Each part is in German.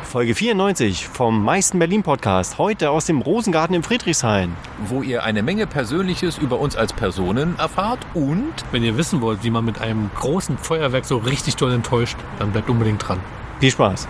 Folge 94 vom meisten Berlin-Podcast, heute aus dem Rosengarten in Friedrichshain. Wo ihr eine Menge Persönliches über uns als Personen erfahrt und... Wenn ihr wissen wollt, wie man mit einem großen Feuerwerk so richtig doll enttäuscht, dann bleibt unbedingt dran. Viel Spaß!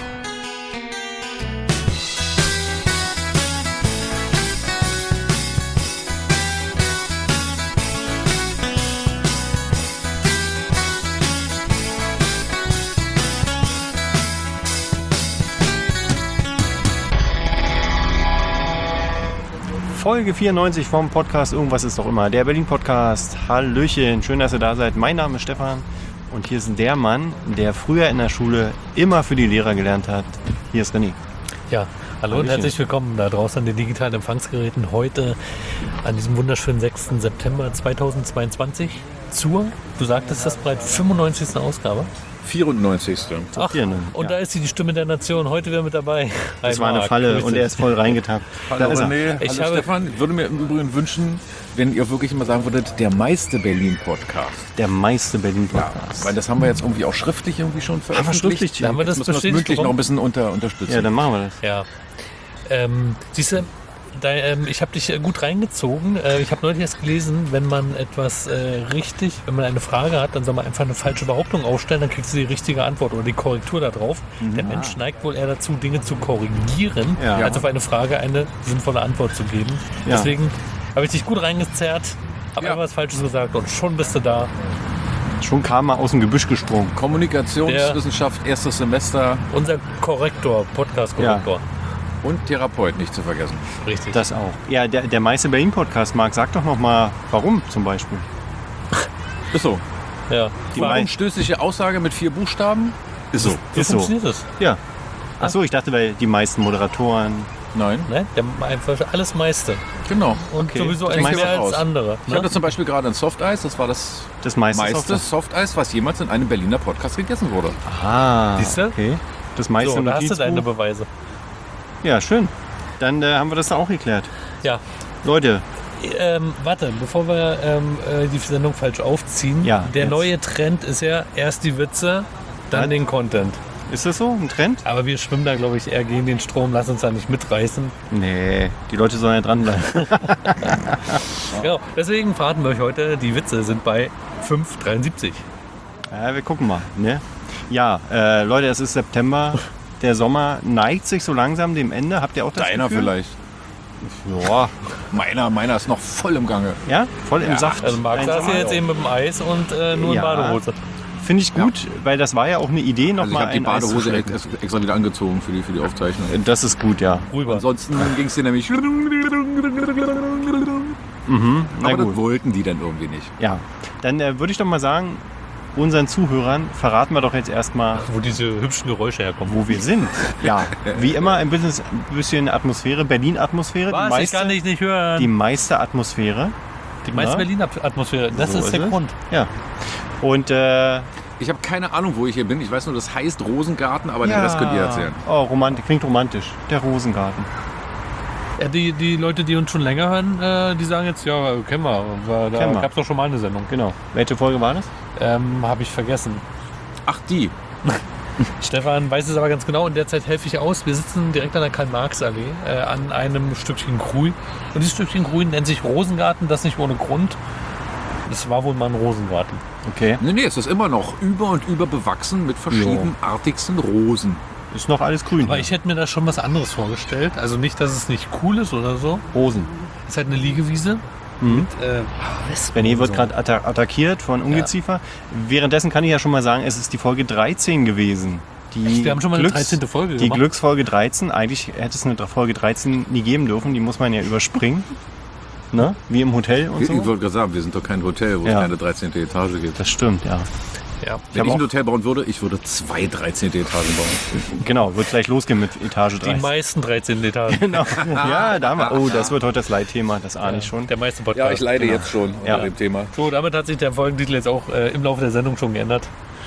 Folge 94 vom Podcast Irgendwas ist doch immer, der Berlin-Podcast. Hallöchen, schön, dass ihr da seid. Mein Name ist Stefan und hier ist der Mann, der früher in der Schule immer für die Lehrer gelernt hat. Hier ist René. Ja, hallo und herzlich willkommen da draußen an den digitalen Empfangsgeräten. Heute an diesem wunderschönen 6. September 2022 zur, du sagtest das bereits, 95. Ausgabe. 94. Ach, und da ist die Stimme der Nation heute wieder mit dabei. Das war eine Falle und er ist voll reingetappt. Hallo René, hallo Stefan. Ich würde mir im Übrigen wünschen, wenn ihr wirklich immer sagen würdet, der meiste Berlin-Podcast. Der meiste Berlin-Podcast. Ja, weil das haben wir jetzt irgendwie auch schriftlich irgendwie schon veröffentlicht. Da haben wir das müssen wir mündlich noch ein bisschen unterstützen. Ja, dann machen wir das. Ja. Siehst du, ich habe dich gut reingezogen. Ich habe neulich erst gelesen, wenn man etwas wenn man eine Frage hat, dann soll man einfach eine falsche Behauptung aufstellen, dann kriegst du die richtige Antwort oder die Korrektur da drauf. Der Mensch neigt wohl eher dazu, Dinge zu korrigieren, als auf eine Frage eine sinnvolle Antwort zu geben. Ja. Deswegen habe ich dich gut reingezerrt, habe einfach was Falsches gesagt und schon bist du da. Schon kam er aus dem Gebüsch gesprungen. Kommunikationswissenschaft, erstes Semester. Unser Korrektor, Podcast-Korrektor. Ja. Und Therapeut nicht zu vergessen. Richtig. Das auch. Ja, der meiste Berlin-Podcast, Marc, sag doch noch mal, warum zum Beispiel. Ist so. Ja. Die Warum stößliche Aussage mit 4 Buchstaben? Ist so. Wie Ist so. funktioniert das? Ja. Achso, ich dachte, weil die meisten Moderatoren. Nein. Ne? Einfach alles meiste. Genau. Und Okay. sowieso Das eins meiste mehr als raus. andere. Ich hatte zum Beispiel gerade ein Softeis, das war das meiste Softeis, was jemals in einem Berliner Podcast gegessen wurde. Ah, Siehst du? okay. Das meiste So, da hast du Notizbuch. deine Beweise. Ja, schön. Dann haben wir das da auch geklärt. Ja. Leute, Warte, bevor wir die Sendung falsch aufziehen. Ja, der jetzt. neue Trend ist ja erst die Witze, dann Was? den Content. ist das so ein Trend? Aber wir schwimmen da, glaube ich, eher gegen den Strom. Lass uns da nicht mitreißen. Nee, die Leute sollen ja dranbleiben. Genau. Deswegen verraten wir euch heute, die Witze sind bei 5,73. Ja, wir gucken mal. Ne? Ja, Leute, es ist September. Der Sommer neigt sich so langsam dem Ende. Habt ihr auch das Deiner Gefühl? vielleicht. Ja. Meiner ist noch voll im Gange. Ja, voll im Saft. Also Marc Ein saß Sommer. hier jetzt eben mit dem Eis und nur in Ja. Badehose. Finde ich gut, weil das war ja auch eine Idee, Also ich nochmal habe die ein Eis zu Badehose schlecken. extra wieder angezogen für die Aufzeichnung. Das ist gut, ja. Rüber. Ansonsten ging es dir nämlich... Na Aber das gut. wollten die dann irgendwie nicht. Ja, dann würde ich doch mal sagen, unseren Zuhörern verraten wir doch jetzt erstmal, Wo diese hübschen Geräusche herkommen. wo wir sind. Ja, wie immer ein bisschen Atmosphäre, Berlin-Atmosphäre. Was? Ich kann dich nicht hören. Die meiste Atmosphäre. Die meiste Ja. Berlin-Atmosphäre. Das So ist der es. Grund. Ja. Und Ich habe keine Ahnung, wo ich hier bin. Ich weiß nur, das heißt Rosengarten, aber den Rest könnt ihr erzählen. Oh, klingt romantisch. Der Rosengarten. Ja, die Leute, die uns schon länger hören, die sagen jetzt, ja, kennen wir. Da Kennen wir. gab es doch schon mal eine Sendung. Genau. Welche Folge war das? Habe ich vergessen. Ach, die. Stefan weiß es aber ganz genau. In der Zeit helfe ich aus. Wir sitzen direkt an der Karl-Marx-Allee an einem Stückchen Grün. Und dieses Stückchen Grün nennt sich Rosengarten. Das nicht ohne Grund. Das war wohl mal ein Rosengarten. Okay. Nee, es ist immer noch über und über bewachsen mit verschiedenartigsten Rosen. Ist noch alles grün. Aber hier. ich hätte mir da schon was anderes vorgestellt. Also nicht, dass es nicht cool ist oder so. Rosen. Es ist halt eine Liegewiese. René wird gerade attackiert von Ungeziefer. Währenddessen kann ich ja schon mal sagen, es ist die Folge 13 gewesen. Wir haben schon mal eine 13. Folge Die gemacht. Glücksfolge 13. Eigentlich hätte es eine Folge 13 nie geben dürfen. Die muss man ja überspringen. Ne? Wie im Hotel und Ich so. wollte gerade sagen, wir sind doch kein Hotel, wo Ja. es keine 13. Etage gibt. Das stimmt, ja. Ja. Wenn ich auch- ein Hotel bauen würde, ich würde 2 13. Etagen bauen. Genau, wird gleich losgehen mit Etage Die 30. meisten 13 Etagen. Genau. Ja, da haben wir. Oh, das wird heute das Leitthema, das ahne ich schon. Der meiste Podcast. Ja, ich leide Genau. jetzt schon Ja. unter dem Thema. So, damit hat sich der Folgentitel jetzt auch im Laufe der Sendung schon geändert.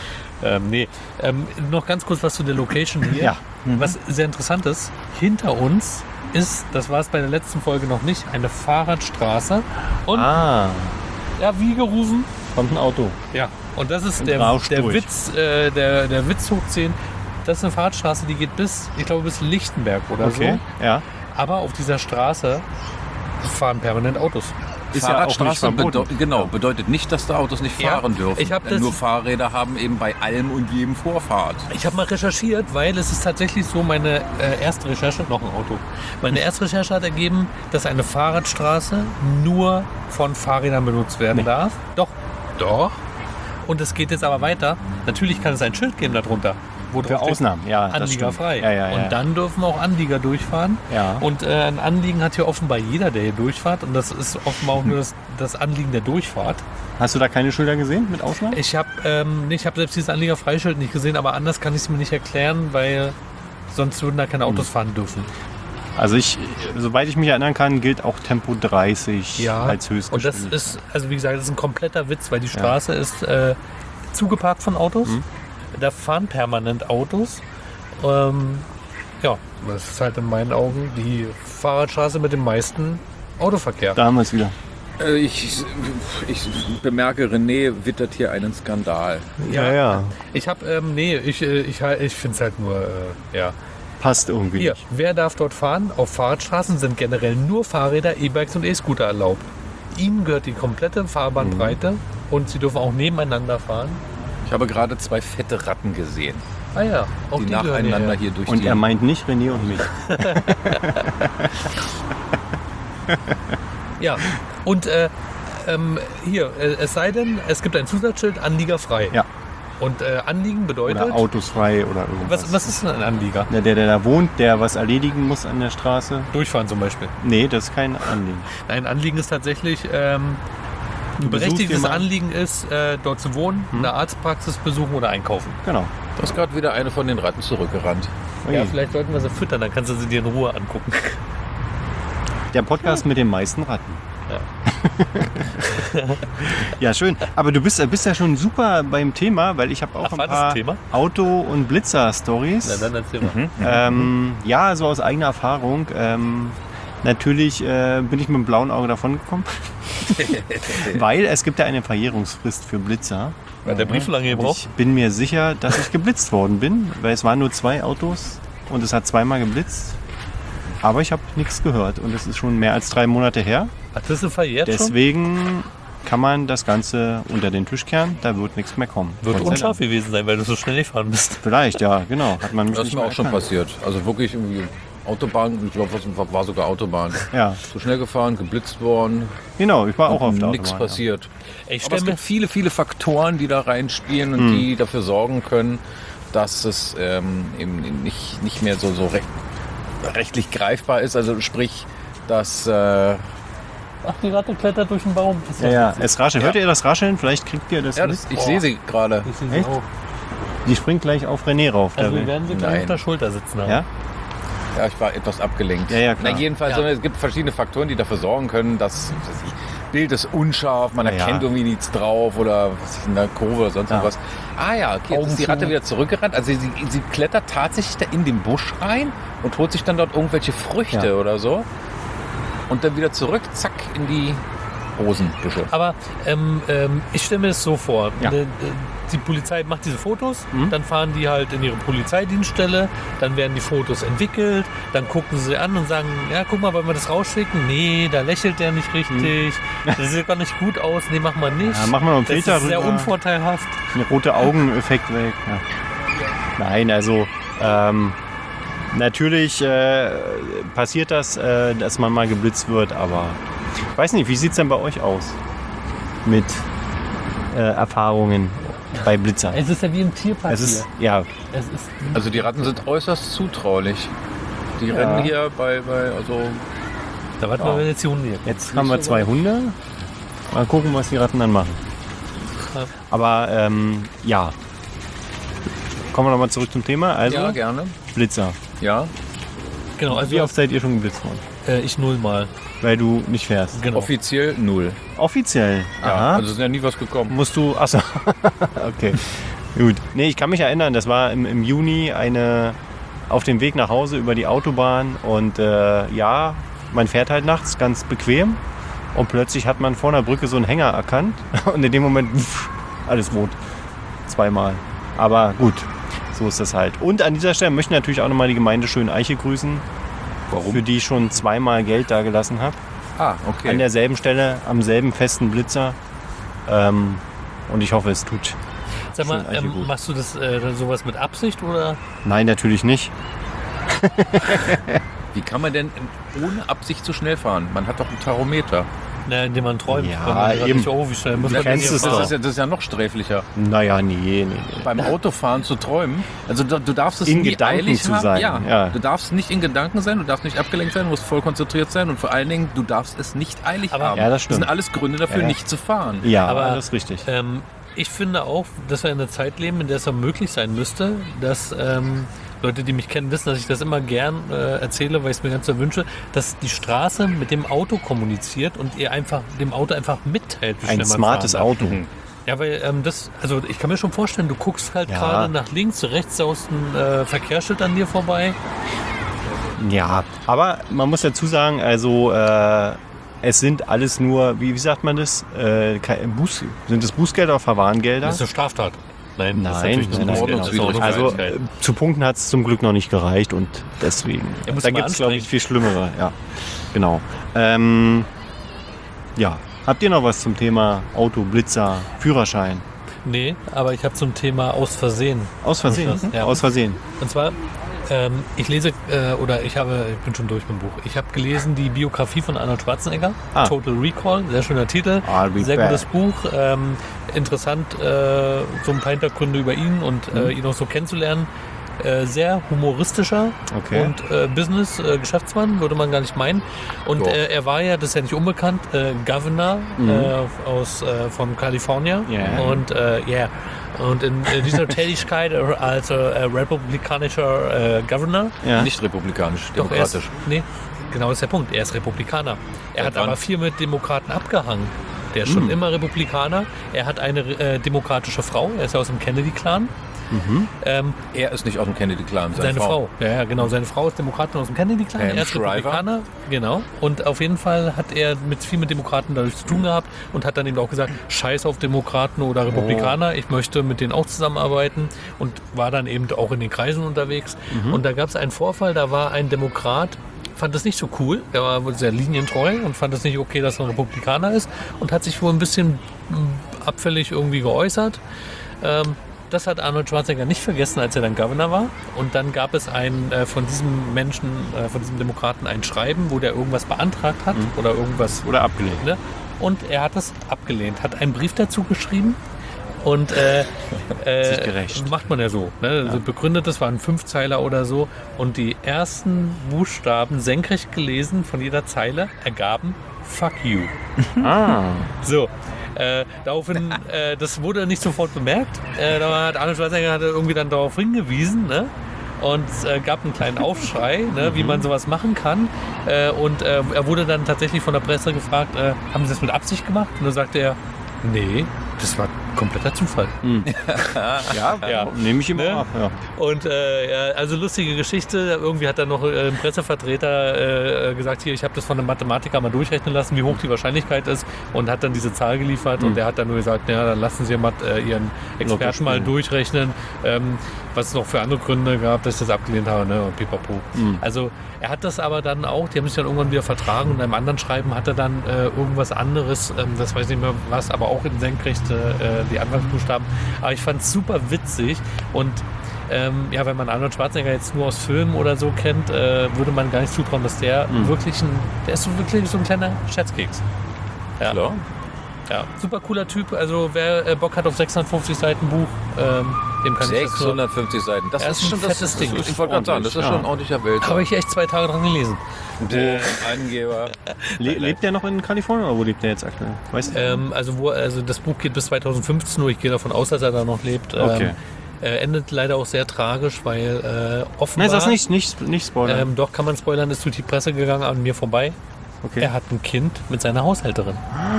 Noch ganz kurz was zu der Location hier. Ja. Was sehr interessant ist, hinter uns ist, das war es bei der letzten Folge noch nicht, eine Fahrradstraße. Und Ah, ja, wie gerufen? kommt ein Auto. Ja. Und das ist Und der rauscht Witz, durch. der Witz hoch 10. Das ist eine Fahrradstraße, die geht bis Lichtenberg oder Okay, ja. so. Aber auf dieser Straße fahren permanent Autos. Ist ja auch nicht Fahrradstraße verboten. bedeutet nicht, dass da Autos nicht Ja, fahren dürfen. ich hab das- Nur Fahrräder haben eben bei allem und jedem Vorfahrt. Ich habe mal recherchiert, weil es ist tatsächlich so, meine erste Recherche, noch ein Auto. Meine erste Recherche hat ergeben, dass eine Fahrradstraße nur von Fahrrädern benutzt werden darf. Doch. Und es geht jetzt aber weiter. Natürlich kann es ein Schild geben darunter. Wo Für drauf steht, Ausnahmen, ja. das Anlieger stimmt. frei. Ja. Und dann dürfen auch Anlieger durchfahren. Ja. Und ein Anliegen hat hier offenbar jeder, der hier durchfährt. Und das ist offenbar auch nur das Anliegen der Durchfahrt. Hast du da keine Schilder gesehen mit Ausnahmen? Ich habe selbst dieses Anlieger-Freischild nicht gesehen, aber anders kann ich es mir nicht erklären, weil sonst würden da keine Autos fahren dürfen. Also soweit ich mich erinnern kann, gilt auch Tempo 30 als Und das Höchstgeschwindigkeit. ist, also wie gesagt, das ist ein kompletter Witz, weil die Straße ist zugeparkt von Autos. Da fahren permanent Autos. Das ist halt in meinen Augen die Fahrradstraße mit dem meisten Autoverkehr. Da haben wir es wieder. Ich bemerke, René wittert hier einen Skandal. Ja. Ich habe, ich finde es halt nur, Passt irgendwie Hier, nicht. wer darf dort fahren? Auf Fahrradstraßen sind generell nur Fahrräder, E-Bikes und E-Scooter erlaubt. Ihnen gehört die komplette Fahrbahnbreite und sie dürfen auch nebeneinander fahren. Ich habe gerade 2 fette Ratten gesehen, Ah ja, auch die gehören nacheinander hierher. hier durch Und die... er meint nicht René und mich. Ja, und hier, es sei denn, es gibt ein Zusatzschild, Anlieger frei. Ja. Und Anliegen bedeutet, Oder Autos frei oder irgendwas. was ist denn ein Anlieger? Der da wohnt, der was erledigen muss an der Straße. Durchfahren zum Beispiel. Nee, das ist kein Anliegen. Ein Anliegen ist tatsächlich, ein besuchst berechtigtes jemanden. Anliegen ist, dort zu wohnen, eine Arztpraxis besuchen oder einkaufen. Genau. Da ist gerade wieder eine von den Ratten zurückgerannt. Ui. Ja, vielleicht sollten wir sie füttern, dann kannst du sie dir in Ruhe angucken. Der Podcast mit den meisten Ratten. Ja. Ja, schön. Aber du bist ja schon super beim Thema, weil ich habe auch Ach, ein war das paar ein Thema? Auto- und Blitzer-Stories. Na dann erzähl mal. Ja, so aus eigener Erfahrung. Natürlich bin ich mit dem blauen Auge davon gekommen. Weil es gibt ja eine Verjährungsfrist für Blitzer. Hat der Brief so lange gebraucht? Ich bin mir sicher, dass ich geblitzt worden bin, weil es waren nur 2 Autos und es hat zweimal geblitzt. Aber ich habe nichts gehört und es ist schon mehr als 3 Monate her. Ach, das ist verjährt schon? Deswegen kann man das Ganze unter den Tisch kehren, da wird nichts mehr kommen. Wird Gott sei unscharf Dank. gewesen sein, weil du so schnell gefahren bist. Vielleicht, ja, genau. Hat man mich Das ist nicht mir mehr auch schon erkannt. passiert. Also wirklich irgendwie Autobahn, ich glaube, das war sogar Autobahn. Ja, So schnell gefahren, geblitzt worden, genau, ich war auch auf der nichts Autobahn. passiert. Ich Aber es stelle mir, gibt viele, viele Faktoren, die da reinspielen und die dafür sorgen können, dass es eben nicht mehr so rechtlich greifbar ist. Also sprich, dass ach, die Ratte klettert durch den Baum. Das ist Ja, doch ja, witzig. es raschelt. Hört ihr das Rascheln? Vielleicht kriegt ihr das mit. ich sehe sie gerade. Ich sehe sie Echt? auch. Die springt gleich auf René rauf. Also da wir werden sie gleich Nein. auf der Schulter sitzen haben. ja? Ja, ich war etwas abgelenkt. Ja, klar. Na, jedenfalls, Ja. es gibt verschiedene Faktoren, die dafür sorgen können, dass was weiß ich, Bild ist unscharf, man Ja. erkennt irgendwie nichts drauf oder was ist in der Kurve oder sonst Ja. irgendwas. Ah ja, okay, jetzt ist die Augen Ratte zu. wieder zurückgerannt. Also sie klettert tatsächlich da in den Busch rein und holt sich dann dort irgendwelche Früchte Ja. oder so. Und dann wieder zurück, zack, in die Rosenbüsche. Aber ich stelle mir das so vor. Ja. Die Polizei macht diese Fotos, dann fahren die halt in ihre Polizeidienststelle, dann werden die Fotos entwickelt, dann gucken sie an und sagen, ja, guck mal, wollen wir das rausschicken? Nee, da lächelt der nicht richtig, das sieht gar nicht gut aus, nee, mach mal nicht. Ja, mach mal noch einen das Filter ist sehr rüber. unvorteilhaft. Ein roter Augeneffekt weg. Ja. Nein, also natürlich passiert das, dass man mal geblitzt wird, aber ich weiß nicht, wie sieht es denn bei euch aus mit Erfahrungen bei Blitzern? Es ist ja wie im Tierpark Es ist, hier. ja, Es ist Also die Ratten sind äußerst zutraulich. Die rennen hier also da warten wir, wenn jetzt die Hunde hier kommen. jetzt haben wir 2 Hunde. Mal gucken, was die Ratten dann machen. Ja. Aber ja. Kommen wir nochmal zurück zum Thema. Also, ja, gerne. Blitzer. Ja, Genau, also Wie oft seid ihr schon geblitzt worden? ich 0 mal. Weil du nicht fährst. Genau. offiziell 0. Offiziell. Ja, Aha. also ist ja nie was gekommen. Musst du. Achso. Okay. Gut. Nee, ich kann mich erinnern, das war im Juni auf dem Weg nach Hause über die Autobahn und ja, man fährt halt nachts ganz bequem und plötzlich hat man vor einer Brücke so einen Hänger erkannt und in dem Moment alles rot. 2-mal. Aber gut, so ist das halt. Und an dieser Stelle möchte ich natürlich auch nochmal die Gemeinde Schöneiche grüßen, Warum? für die ich schon zweimal Geld da gelassen habe. Ah, okay. An derselben Stelle, am selben festen Blitzer. Und ich hoffe, es tut. Sag mal, Schöneiche gut. machst du das sowas mit Absicht oder? Nein, natürlich nicht. Wie kann man denn ohne Absicht so schnell fahren? Man hat doch einen Tachometer. Na, indem man träumt. Ja, Wenn man sagt, eben. nicht, oh, wie schnell muss Du man denn kennst hier es fahren? doch. Das ist ja noch sträflicher. Naja, nee. Beim Autofahren zu träumen. Also du darfst es In nie Gedanken eilig zu haben. sein, ja. Du darfst nicht in Gedanken sein, du darfst nicht abgelenkt sein, du musst voll konzentriert sein und vor allen Dingen, du darfst es nicht eilig Aber- haben. Ja, das stimmt. sind alles Gründe dafür, Ja. nicht zu fahren. Ja, Aber, das ist richtig. Ich finde auch, dass wir in einer Zeit leben, in der es auch möglich sein müsste, dass Leute, die mich kennen, wissen, dass ich das immer gern erzähle, weil ich es mir ganz so wünsche, dass die Straße mit dem Auto kommuniziert und ihr einfach dem Auto einfach mitteilt, wie schnell Ein man smartes fahren darf. Auto. Ja, weil also ich kann mir schon vorstellen, du guckst halt Ja. gerade nach links, rechts aus dem Verkehrsschild an dir vorbei. Ja, aber man muss dazu sagen, also es sind alles nur, wie sagt man das? Sind es Bußgelder oder Verwarngelder? Das ist eine Straftat. Nein, das ist Nein, natürlich eine nein, Ordnungswidrigkeit. Also zu Punkten hat es zum Glück noch nicht gereicht und deswegen. Ja, muss Da man gibt es, glaube ich, anstrengen. viel Schlimmere. Ja, genau. Ja, habt ihr noch was zum Thema Auto, Blitzer, Führerschein? Nee, aber ich habe zum Thema aus Versehen. Aus Versehen? Ja. Aus Versehen. Und zwar, ich lese, ich bin schon durch mit dem Buch. Ich habe gelesen die Biografie von Arnold Schwarzenegger, Ah. Total Recall, sehr schöner Titel, I'll be sehr back. gutes Buch, interessant, so ein paar Hintergründe über ihn und ihn auch so kennenzulernen. Sehr humoristischer Okay. und Business-Geschäftsmann, würde man gar nicht meinen. Und Doch. er war ja, das ist ja nicht unbekannt, Governor von Kalifornien. Ja. Und Und in dieser Tätigkeit als republikanischer Governor, Ja. Nicht republikanisch, doch er ist, demokratisch. nee, genau das ist der Punkt, er ist Republikaner. Er Ja, hat dann. aber viel mit Demokraten abgehangen. Der ist schon immer Republikaner. Er hat eine demokratische Frau, er ist ja aus dem Kennedy-Clan. Er ist nicht aus dem Kennedy-Clan, Seine Frau. Ja, genau. Seine Frau ist Demokratin aus dem Kennedy-Clan. Pam Er ist Shriver. Republikaner. Genau. Und auf jeden Fall hat er viel mit Demokraten dadurch zu tun gehabt und hat dann eben auch gesagt, scheiß auf Demokraten oder Republikaner, ich möchte mit denen auch zusammenarbeiten und war dann eben auch in den Kreisen unterwegs. Und da gab es einen Vorfall, da war ein Demokrat, fand das nicht so cool, er war wohl sehr linientreu und fand es nicht okay, dass er ein Republikaner ist und hat sich wohl ein bisschen abfällig irgendwie geäußert. Das hat Arnold Schwarzenegger nicht vergessen, als er dann Governor war. Und dann gab es von diesem Menschen, von diesem Demokraten ein Schreiben, wo der irgendwas beantragt hat oder irgendwas. Oder abgelehnt. Ne? Und er hat es abgelehnt, hat einen Brief dazu geschrieben. Und Sich gerecht. macht man ja so. Ne? Also begründet, das waren 5 Zeiler oder so. Und die ersten Buchstaben senkrecht gelesen von jeder Zeile ergaben Fuck you. Ah. So, daraufhin, das wurde nicht sofort bemerkt. Da hat Arnold Schwarzenegger irgendwie dann darauf hingewiesen, ne? Und es gab einen kleinen Aufschrei, ne, wie man sowas machen kann. Und er wurde dann tatsächlich von der Presse gefragt, haben Sie das mit Absicht gemacht? Und dann sagte er, nee, das war kompletter Zufall. Ja, Ja. nehme ich immer Ne? ab. Ja. Und also lustige Geschichte. Irgendwie hat dann noch ein Pressevertreter gesagt, hier, ich habe das von einem Mathematiker mal durchrechnen lassen, wie hoch die Wahrscheinlichkeit ist und hat dann diese Zahl geliefert und der hat dann nur gesagt, ja, dann lassen Sie mal Ihren Experten mal durchrechnen, was es noch für andere Gründe gab, dass ich das abgelehnt habe, ne? Und pipapo. Also er hat das aber dann auch, die haben sich dann irgendwann wieder vertragen und in einem anderen Schreiben hat er dann irgendwas anderes, das weiß ich nicht mehr was, aber auch in senkrecht die Anfangsbuchstaben. Aber ich fand es super witzig und ja, wenn man Arnold Schwarzenegger jetzt nur aus Filmen oder so kennt, würde man gar nicht zutrauen, dass der der ist so wirklich so ein kleiner Scherzkeks. Ja. Klar. Ja, super cooler Typ. Also wer Bock hat auf 650 Seiten Buch, dem kann ich das nur... 650 Seiten. Das Ja, ist ist ein schon fettes Ding. Ich wollte gerade sagen, das ist Ja. schon ein ordentlicher Welt. Habe ich echt 2 Tage dran gelesen. Der Angeber. Lebt der noch in Kalifornien oder wo lebt der jetzt aktuell? Weißt du? Also das Buch geht bis 2015, nur ich gehe davon aus, dass er da noch lebt. Okay. Endet leider auch sehr tragisch, weil offenbar... Nein, sag nicht spoilern. Doch, kann man spoilern, ist durch die Presse gegangen, an mir vorbei. Okay. Er hat ein Kind mit seiner Haushälterin.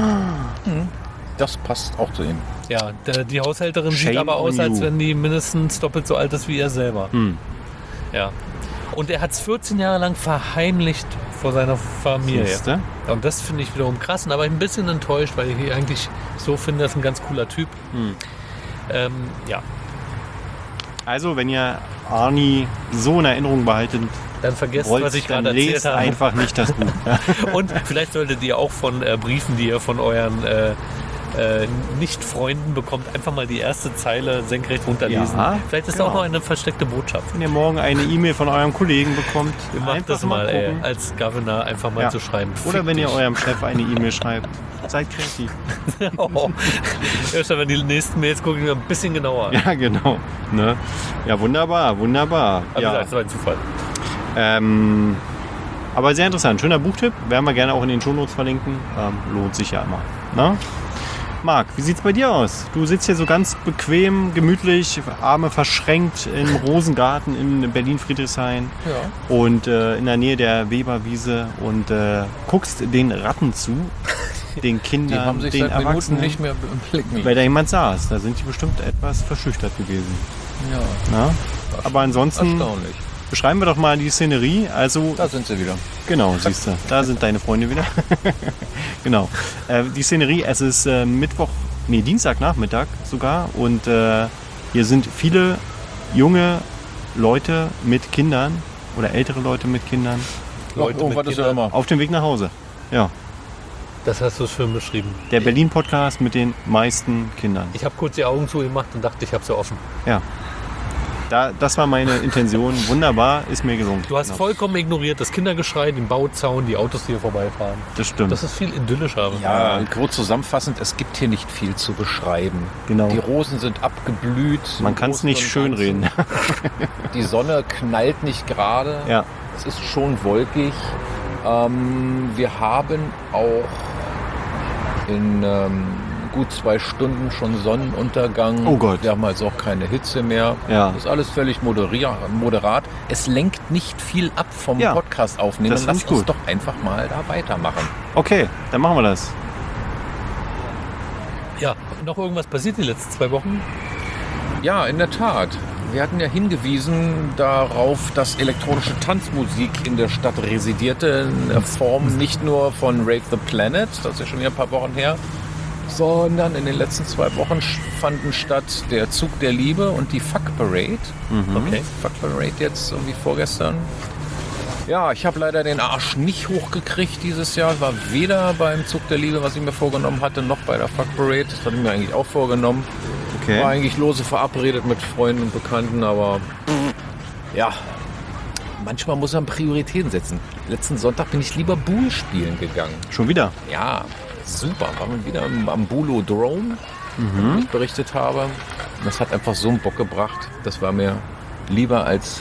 Das passt auch zu ihm. Ja, die Haushälterin Shame sieht aber aus, on als you. wenn die mindestens doppelt so alt ist wie er selber. Ja. Und er hat es 14 Jahre lang verheimlicht vor seiner Familie. Siehste? Und das finde ich wiederum krass. Aber ich bin ein bisschen enttäuscht, weil ich eigentlich so finde, er ist ein ganz cooler Typ. Ja. Also, wenn ihr Arni so in Erinnerung behaltet, Dann vergesst, wollt, was ich dann gerade erzählt lest habe. einfach nicht das Buch. Und vielleicht solltet ihr auch von Briefen, die ihr von euren Nicht-Freunden bekommt, einfach mal die erste Zeile senkrecht runterlesen. Ja, Vielleicht ist genau. auch noch eine versteckte Botschaft. Wenn ihr morgen eine E-Mail von eurem Kollegen bekommt, Ihr macht einfach das mal, gucken. als Governor einfach mal Ja. zu schreiben. Oder Fick wenn ihr dich. eurem Chef eine E-Mail schreibt. Seid kreativ. Oh. Erst wenn die nächsten Mails gucken wir ein bisschen genauer. Ja, genau. Ne? Ja, wunderbar, wunderbar. Aber Ja. das war ein Zufall. Aber sehr interessant. Schöner Buchtipp. Werden wir gerne auch in den Shownotes verlinken. Lohnt sich ja immer. Na? Marc, wie sieht's bei dir aus? Du sitzt hier so ganz bequem, gemütlich, Arme verschränkt im Rosengarten in Berlin-Friedrichshain Ja. und in der Nähe der Weberwiese und guckst den Ratten zu, den Die Kindern, haben sich den seit Minuten Erwachsenen. nicht mehr im Blick. Weil da jemand saß. Da sind die bestimmt etwas verschüchtert gewesen. Ja, Na? Aber ansonsten erstaunlich. beschreiben wir doch mal die Szenerie. Also Da sind sie wieder. genau, siehst du, da sind deine Freunde wieder. Genau. Die Szenerie, es ist Dienstagnachmittag sogar und hier sind viele junge Leute mit Kindern oder ältere Leute mit Kindern Leute irgendwas mit ist ja Kindern. immer. auf dem Weg nach Hause. Ja, Das hast du schön beschrieben. der Berlin-Podcast mit den meisten Kindern. Ich habe kurz die Augen zugemacht und dachte, ich habe sie offen. Ja. Das war meine Intention. Wunderbar, ist mir gelungen. Du hast vollkommen ignoriert das Kindergeschrei, den Bauzaun, die Autos, die hier vorbeifahren. Das stimmt. Das ist viel idyllischer. Ja, kurz zusammenfassend, es gibt hier nicht viel zu beschreiben. Genau. Die Rosen sind abgeblüht. Man kann es Im nicht Großen und schönreden. Ganzen. Die Sonne knallt nicht gerade. Ja. Es ist schon wolkig. Wir haben auch in gut 2 Stunden schon Sonnenuntergang. Oh Gott. Wir haben also auch keine Hitze mehr. Ja. Das ist alles völlig moderat. Es lenkt nicht viel ab vom Ja. Podcast aufnehmen. Das finde Lass ich uns gut. doch einfach mal da weitermachen. Okay, dann machen wir das. Ja, noch irgendwas passiert die letzten 2 Wochen? Ja, in der Tat. Wir hatten ja hingewiesen darauf, dass elektronische Tanzmusik in der Stadt residierte. In der Form nicht nur von Rave the Planet, das ist ja schon wieder ein paar Wochen her, sondern in den letzten 2 Wochen fanden statt der Zug der Liebe und die Fuck Parade. Okay. Fuck Parade jetzt irgendwie vorgestern. Ja, ich habe leider den Arsch nicht hochgekriegt dieses Jahr. War weder beim Zug der Liebe, was ich mir vorgenommen hatte, noch bei der Fuck Parade. Das hatte ich mir eigentlich auch vorgenommen. War Okay. eigentlich lose verabredet mit Freunden und Bekannten, aber ja, manchmal muss man Prioritäten setzen. Letzten Sonntag bin ich lieber Bull spielen gegangen. Schon wieder. Ja, super. Waren wir wieder am Bulodrome, wie ich berichtet habe. Das hat einfach so einen Bock gebracht. Das war mir lieber als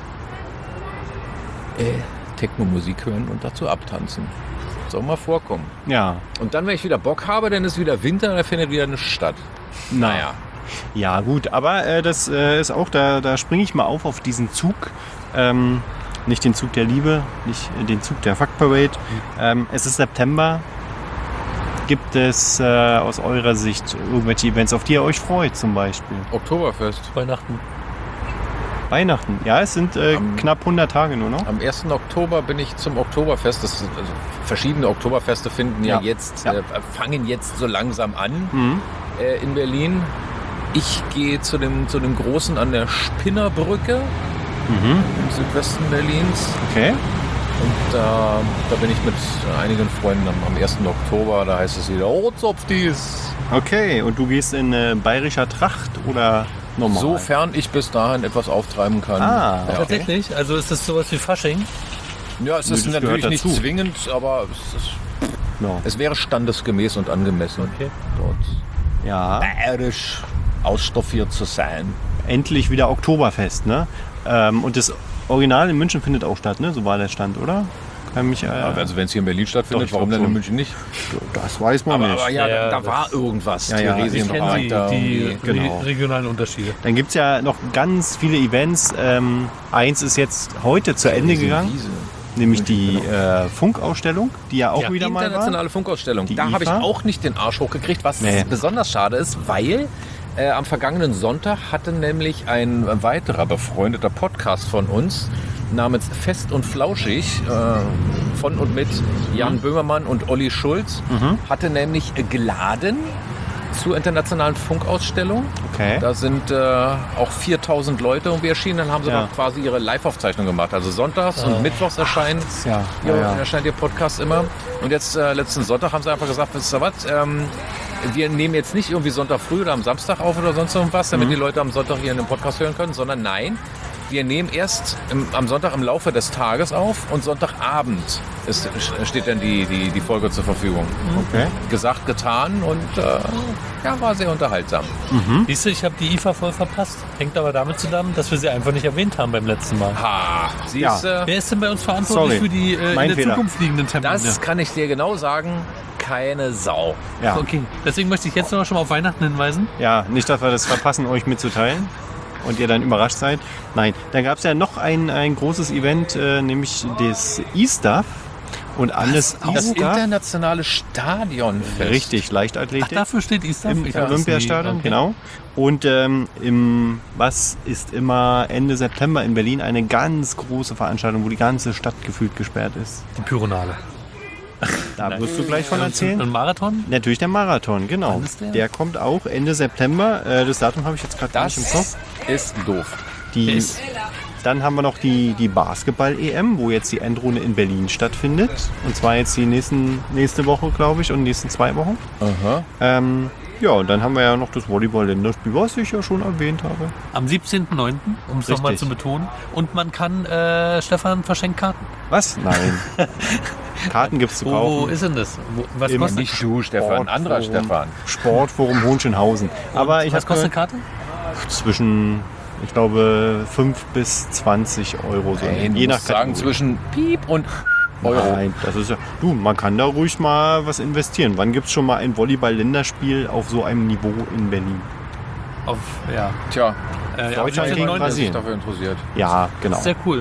Techno-Musik hören und dazu abtanzen. Soll mal vorkommen. Ja. Und dann, wenn ich wieder Bock habe, dann ist wieder Winter, dann findet wieder eine statt. Naja. Ja, gut, aber das ist auch, da springe ich mal auf diesen Zug. Nicht den Zug der Liebe, nicht den Zug der Fuck Parade. Es ist September. Gibt es aus eurer Sicht irgendwelche Events, auf die ihr euch freut zum Beispiel? Oktoberfest. Weihnachten. Weihnachten. Ja, es sind knapp 100 Tage nur noch. Am 1. Oktober bin ich zum Oktoberfest. Verschiedene Oktoberfeste finden Ja. fangen jetzt so langsam an Mhm. in Berlin. Ich gehe zu dem Großen an der Spinnerbrücke im Südwesten Berlins. Okay. Und da bin ich mit einigen Freunden am 1. Oktober. Da heißt es wieder, oh, Zopfdies. Okay, und du gehst in bayerischer Tracht oder normal? Sofern ich bis dahin etwas auftreiben kann. Ah, ja. Tatsächlich? Also ist das sowas wie Fasching? Ja, es Nö, ist das natürlich gehört nicht dazu. zwingend, aber Ja. es wäre standesgemäß und angemessen, Okay. dort Ja. bayerisch ausstaffiert zu sein. Endlich wieder Oktoberfest, ne? Und das Original in München findet auch statt, ne? So war der Stand, oder? Kann mich, Also wenn es hier in Berlin stattfindet, Doch, ich warum glaub denn in schon. München nicht? Das weiß man nicht. Aber ja, Ja, da das- war irgendwas. Ja, ja, Theresienpark ich kenn da die irgendwie. genau. regionalen Unterschiede. Dann gibt es ja noch ganz viele Events. Eins ist jetzt heute zu Ende gegangen, Wiese. nämlich die Funkausstellung, die ja auch Ja, wieder mal war. Internationale Funkausstellung. Die Da habe ich IFA? auch nicht den Arsch hochgekriegt, was Nee. besonders schade ist, weil am vergangenen Sonntag hatte nämlich ein weiterer befreundeter Podcast von uns namens Fest und Flauschig von und mit Jan Böhmermann und Olli Schulz hatte nämlich geladen zur internationalen Funkausstellung. Okay. Da sind auch 4000 Leute irgendwie erschienen. Dann haben sie noch quasi ihre Live-Aufzeichnung gemacht. Also sonntags und mittwochs erscheint ihr Podcast immer. Und jetzt letzten Sonntag haben sie einfach gesagt, wisst ihr was, wir nehmen jetzt nicht irgendwie Sonntag früh oder am Samstag auf oder sonst irgendwas, damit die Leute am Sonntag hier in den Podcast hören können, sondern nein, wir nehmen erst am Sonntag im Laufe des Tages auf und Sonntagabend steht dann die Folge zur Verfügung. Okay. Gesagt, getan und war sehr unterhaltsam. Siehst du, ich habe die IFA voll verpasst. Hängt aber damit zusammen, dass wir sie einfach nicht erwähnt haben beim letzten Mal. Wer ist denn bei uns verantwortlich für die in der Zukunft liegenden Termine? Das kann ich dir genau sagen. Keine Sau. Ja. Okay, deswegen möchte ich jetzt noch schon mal auf Weihnachten hinweisen. Ja, nicht, dass wir das verpassen, euch mitzuteilen und ihr dann überrascht seid. Nein, dann gab es ja noch ein großes Event, nämlich das E-Stuff. Und alles das internationale Stadionfest. Richtig, Leichtathletik. Ach, dafür steht E-Stuff? Im Olympiastadion, genau. Und was ist immer Ende September in Berlin eine ganz große Veranstaltung, wo die ganze Stadt gefühlt gesperrt ist. Die Pyronale. Da wirst du gleich von erzählen. Ein Marathon? Natürlich der Marathon, genau. Wann ist der? Der kommt auch Ende September. Das Datum habe ich jetzt gerade gar nicht im Kopf. Ist doof. Dann haben wir noch die Basketball-EM, wo jetzt die Endrunde in Berlin stattfindet. Und zwar jetzt die nächste Woche, glaube ich, und die nächsten 2 Wochen. Aha. Und dann haben wir ja noch das Volleyball-Länderspiel, was ich ja schon erwähnt habe. Am 17.09., um es nochmal zu betonen. Und man kann, Stefan verschenkt Karten. Was? Nein. Karten gibt es zu kaufen. Wo ist denn das? Was Im kostet Nicht du, Stefan, anderer Stefan. Sportforum Hohenschönhausen. Aber was kostet eine Karte? Zwischen, ich glaube, 5 bis 20 Euro. So. Je nach sagen Kategorie. zwischen Piep und Euro. Nein, das ist ja. Du, man kann da ruhig mal was investieren. Wann gibt es schon mal ein Volleyball-Länderspiel auf so einem Niveau in Berlin? Tja, Deutschland gegen der sich Brasilien. dafür interessiert. Ja, genau. Sehr cool.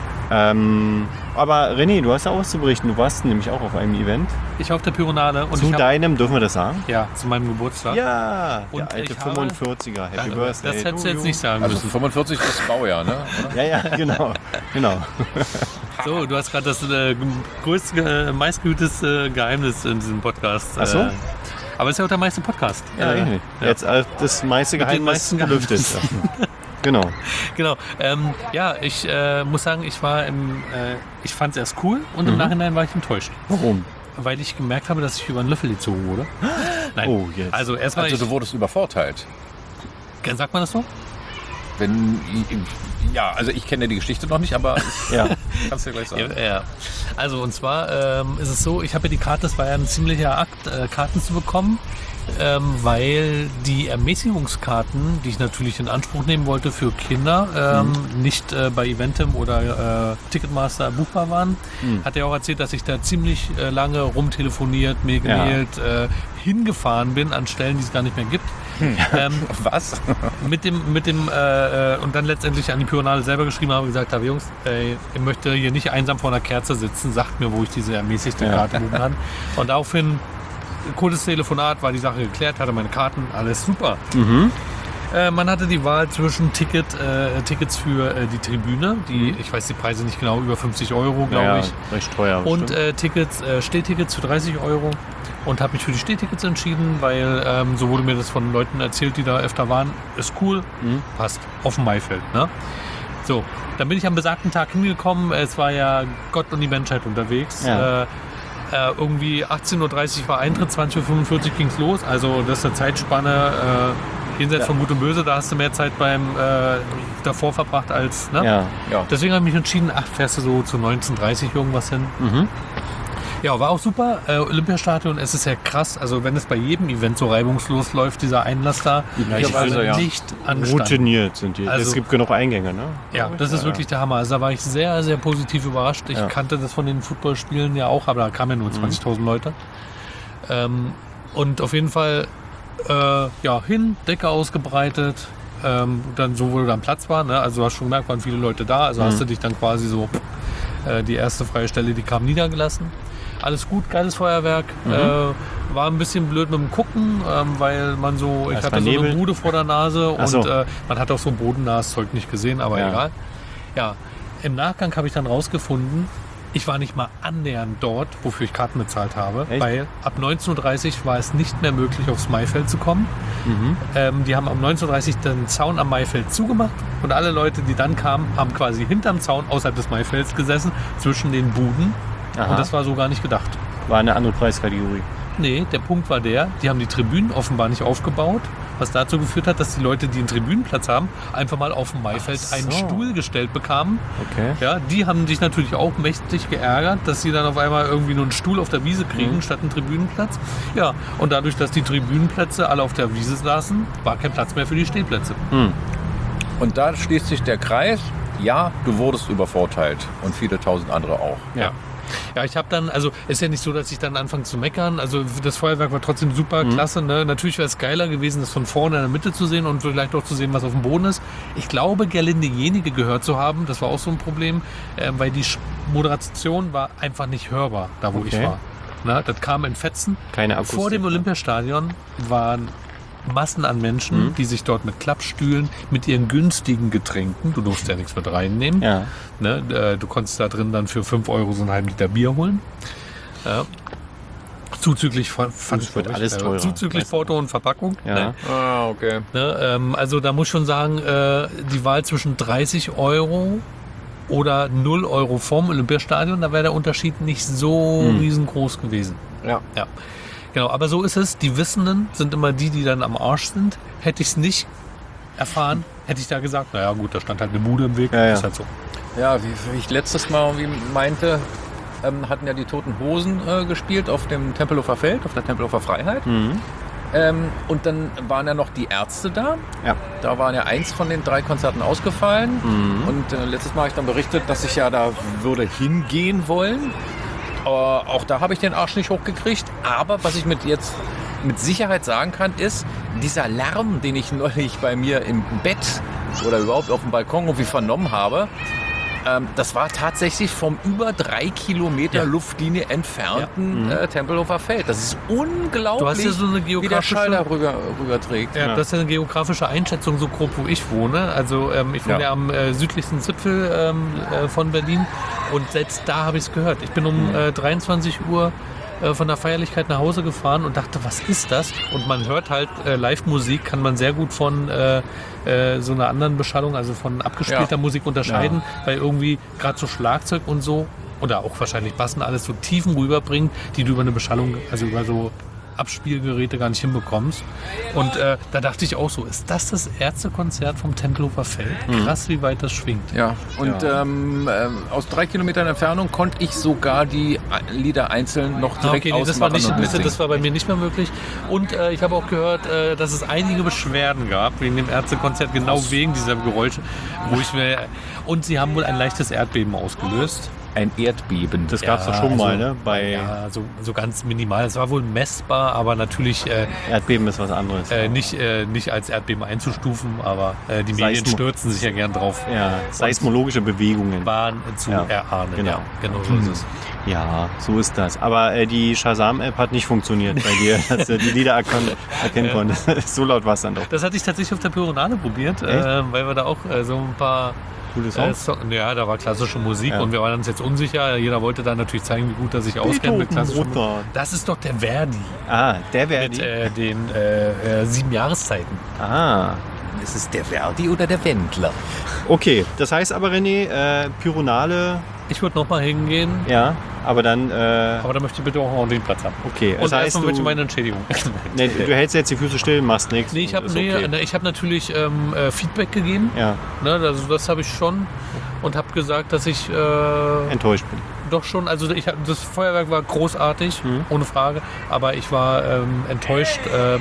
Aber René, du hast ja auszuberichten. Du warst nämlich auch auf einem Event. Ich war auf der Pyronale. Und Zu deinem, dürfen wir das sagen? Ja, zu meinem Geburtstag. Ja, Und der alte ich habe- 45er. Happy Danke. Birthday. Das hättest du to jetzt you. nicht sagen Also müssen. 45 ist Baujahr, ne? Oder? Ja, genau. So, du hast gerade das größte, meistgehütete Geheimnis in diesem Podcast. Ach so? Aber es ist ja auch der meiste Podcast. Ja, richtig. Jetzt das meiste Mit den Geheimnis meisten gelüftet. Genau. Genau. Ich muss sagen, ich fand es erst cool und im Nachhinein war ich enttäuscht. Warum? Weil ich gemerkt habe, dass ich über einen Löffel gezogen wurde. Nein. Oh, jetzt. Also erstmal, Also du wurdest übervorteilt. sagt man das so? Also ich kenne die Geschichte noch nicht, aber ich Ja. kann es dir gleich sagen. Ja. Also und zwar ist es so, ich habe ja die Karte, das war ja ein ziemlicher Akt, Karten zu bekommen, weil die Ermäßigungskarten, die ich natürlich in Anspruch nehmen wollte für Kinder, nicht bei Eventim oder Ticketmaster buchbar waren. Hat er auch erzählt, dass ich da ziemlich lange rumtelefoniert, mir gemailt, hingefahren bin an Stellen, die es gar nicht mehr gibt. Was? Mit dem und dann letztendlich an die Pyronale selber geschrieben habe, gesagt habe, Jungs, ich möchte hier nicht einsam vor einer Kerze sitzen, sagt mir, wo ich diese ermäßigte Karte buchen kann. Und daraufhin, kurzes Telefonat, war die Sache geklärt, hatte meine Karten, alles super. Man hatte die Wahl zwischen Tickets für die Tribüne, ich weiß die Preise nicht genau, über 50 Euro, glaube ich. Recht teuer. Und Stehtickets für 30 Euro. Und habe mich für die Stehtickets entschieden, weil so wurde mir das von Leuten erzählt, die da öfter waren. Ist cool, passt, auf dem Maifeld. Ne? So, dann bin ich am besagten Tag hingekommen. Es war ja Gott und die Menschheit unterwegs. Ja. Irgendwie 18.30 Uhr war Eintritt, 20.45 Uhr ging es los. Also das ist eine Zeitspanne jenseits von Gut und Böse. Da hast du mehr Zeit davor verbracht als... Ne? Ja. Deswegen habe ich mich entschieden, fährst du so zu 19.30 Uhr irgendwas hin. Ja, war auch super. Olympiastadion, es ist ja krass. Also wenn es bei jedem Event so reibungslos läuft, dieser Einlass da, Üblicherweise, nicht anstand. Routiniert sind die. Also- es gibt genug Eingänge, ne? Ja, das ist wirklich der Hammer. Also da war ich sehr, sehr positiv überrascht. Ich kannte das von den Footballspielen ja auch, aber da kamen ja nur 20.000 Leute. Und auf jeden Fall hin, Decke ausgebreitet, dann so, wo dann Platz war. Ne? Also du hast schon gemerkt, waren viele Leute da. Also hast du dich dann quasi so, die erste freie Stelle, die kam niedergelassen. Alles gut, geiles Feuerwerk. War ein bisschen blöd mit dem Gucken, weil man so, ich Erst hatte mal so eine Nebel. Bude vor der Nase Ach so. und man hat auch so bodennahes Zeug nicht gesehen, aber egal. Ja, im Nachgang habe ich dann rausgefunden, Ich war nicht mal annähernd dort, wofür ich Karten bezahlt habe, Echt? weil ab 19.30 Uhr war es nicht mehr möglich, aufs Maifeld zu kommen. Die haben um 19.30 Uhr den Zaun am Maifeld zugemacht und alle Leute, die dann kamen, haben quasi hinterm Zaun außerhalb des Maifelds gesessen, zwischen den Buden. Aha. Und das war so gar nicht gedacht. War eine andere Preiskategorie. Nee, der Punkt war die haben die Tribünen offenbar nicht aufgebaut, was dazu geführt hat, dass die Leute, die einen Tribünenplatz haben, einfach mal auf dem Maifeld einen Stuhl gestellt bekamen. Okay. Ja, die haben sich natürlich auch mächtig geärgert, dass sie dann auf einmal irgendwie nur einen Stuhl auf der Wiese kriegen, statt einen Tribünenplatz. Ja, und dadurch, dass die Tribünenplätze alle auf der Wiese saßen, war kein Platz mehr für die Stehplätze. Und da schließt sich der Kreis. Ja, du wurdest übervorteilt und viele tausend andere auch. Ja. Ja, ich habe dann, also ist ja nicht so, dass ich dann anfange zu meckern. Also das Feuerwerk war trotzdem super klasse. Ne? Natürlich wäre es geiler gewesen, das von vorne in der Mitte zu sehen und vielleicht auch zu sehen, was auf dem Boden ist. Ich glaube, Gerlinde-Jenige gehört zu haben. Das war auch so ein Problem, weil die Moderation war einfach nicht hörbar, da wo ich war. Na, das kam in Fetzen. Keine Akustik. Vor dem Olympiastadion waren Massen an Menschen, die sich dort mit Klappstühlen, mit ihren günstigen Getränken, du durfst ja nichts mit reinnehmen, Ja. ne, du konntest da drin dann für 5 Euro so einen halben Liter Bier holen. Ja. Zuzüglich alles teurer. Zuzüglich Porto und Verpackung. Ja. Ne? Ah, okay. Ne, also da muss ich schon sagen, die Wahl zwischen 30 Euro oder 0 Euro vorm Olympiastadion, da wäre der Unterschied nicht so riesengroß gewesen. Ja. Ja. Genau, aber so ist es. Die Wissenden sind immer die dann am Arsch sind. Hätte ich es nicht erfahren, hätte ich da gesagt, naja gut, da stand halt eine Bude im Weg. Ja. Ist halt so. Ja, wie ich letztes Mal irgendwie meinte, hatten ja die Toten Hosen gespielt auf dem Tempelhofer Feld, auf der Tempelhofer Freiheit. Und dann waren ja noch die Ärzte da. Ja. Da waren ja eins von den 3 Konzerten ausgefallen. Und letztes Mal habe ich dann berichtet, dass ich ja da würde hingehen wollen. Auch da habe ich den Arsch nicht hochgekriegt. Aber was ich mit Sicherheit sagen kann, ist, dieser Lärm, den ich neulich bei mir im Bett oder überhaupt auf dem Balkon irgendwie vernommen habe, das war tatsächlich vom über 3 Kilometer Luftlinie entfernten Tempelhofer Feld. Das ist unglaublich, Du hast ja so eine wie der Schall da rüber trägt. Ja, das ist ja eine geografische Einschätzung, so grob, wo ich wohne. Also ich wohne ja am südlichsten Zipfel von Berlin und selbst da habe ich es gehört. Ich bin um 23 Uhr von der Feierlichkeit nach Hause gefahren und dachte, was ist das? Und man hört halt Live-Musik, kann man sehr gut von so einer anderen Beschallung, also von abgespielter Musik unterscheiden, weil irgendwie gerade so Schlagzeug und so oder auch wahrscheinlich Bassen alles so Tiefen rüberbringt, die du über eine Beschallung, also über so Abspielgeräte gar nicht hinbekommst. Und da dachte ich auch so, ist das Ärztekonzert vom Tempelhofer Feld? Krass, wie weit das schwingt. Ja, und aus 3 Kilometern Entfernung konnte ich sogar die Lieder einzeln noch direkt ausmachen und mitsingen. Das war bei mir nicht mehr möglich. Und ich habe auch gehört, dass es einige Beschwerden gab wegen dem Ärztekonzert, genau wegen dieser Geräusche. Und sie haben wohl ein leichtes Erdbeben ausgelöst. Ein Erdbeben. Das gab es doch schon mal, ne? Ja, so ganz minimal. Es war wohl messbar, aber natürlich Erdbeben ist was anderes. nicht als Erdbeben einzustufen, aber die Medien stürzen sich ja gern drauf. Ja, seismologische Bewegungen. Waren zu erahnen. Genau. Ja, genau so ist es. Ja, so ist das. Aber die Shazam-App hat nicht funktioniert bei dir, dass du die Lieder erkennen konntest. So laut war es dann doch. Das hatte ich tatsächlich auf der Pyronale probiert, weil wir da auch so ein paar Coole Songs. Ja, da war klassische Musik und wir waren uns jetzt unsicher. Jeder wollte da natürlich zeigen, wie gut er sich auskennt mit klassischer Musik. Das ist doch der Verdi. Ah, der Verdi. Mit den 7 Jahreszeiten. Ah. Ist es der Verdi oder der Wendler? Okay, das heißt aber, René, Pyronale. Ich würde nochmal hingehen. Ja, aber dann. Aber dann möchte ich bitte auch den Platz haben. Okay, und erstmal möchte ich meine Entschädigung. Nee, du hältst jetzt die Füße still, machst nichts. Nee, ich habe natürlich Feedback gegeben. Ja. Ne, das habe ich schon. Und habe gesagt, dass ich enttäuscht bin. Doch schon, also das Feuerwerk war großartig, ohne Frage. Aber ich war enttäuscht.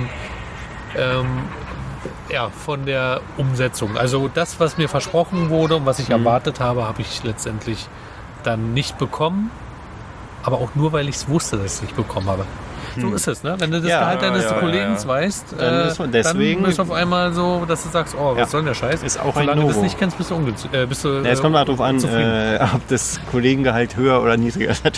Von der Umsetzung. Also das, was mir versprochen wurde und was ich erwartet habe, habe ich letztendlich dann nicht bekommen. Aber auch nur, weil ich es wusste, dass ich es nicht bekommen habe. So ist es, ne? Wenn du das Gehalt deines Kollegen weißt, dann ist auf einmal so, dass du sagst, oh, was soll denn der Scheiß? Ist auch Solange ein No-Go. du das nicht kennst, bist du es kommt mal darauf an, ob das Kollegengehalt höher oder niedriger ist.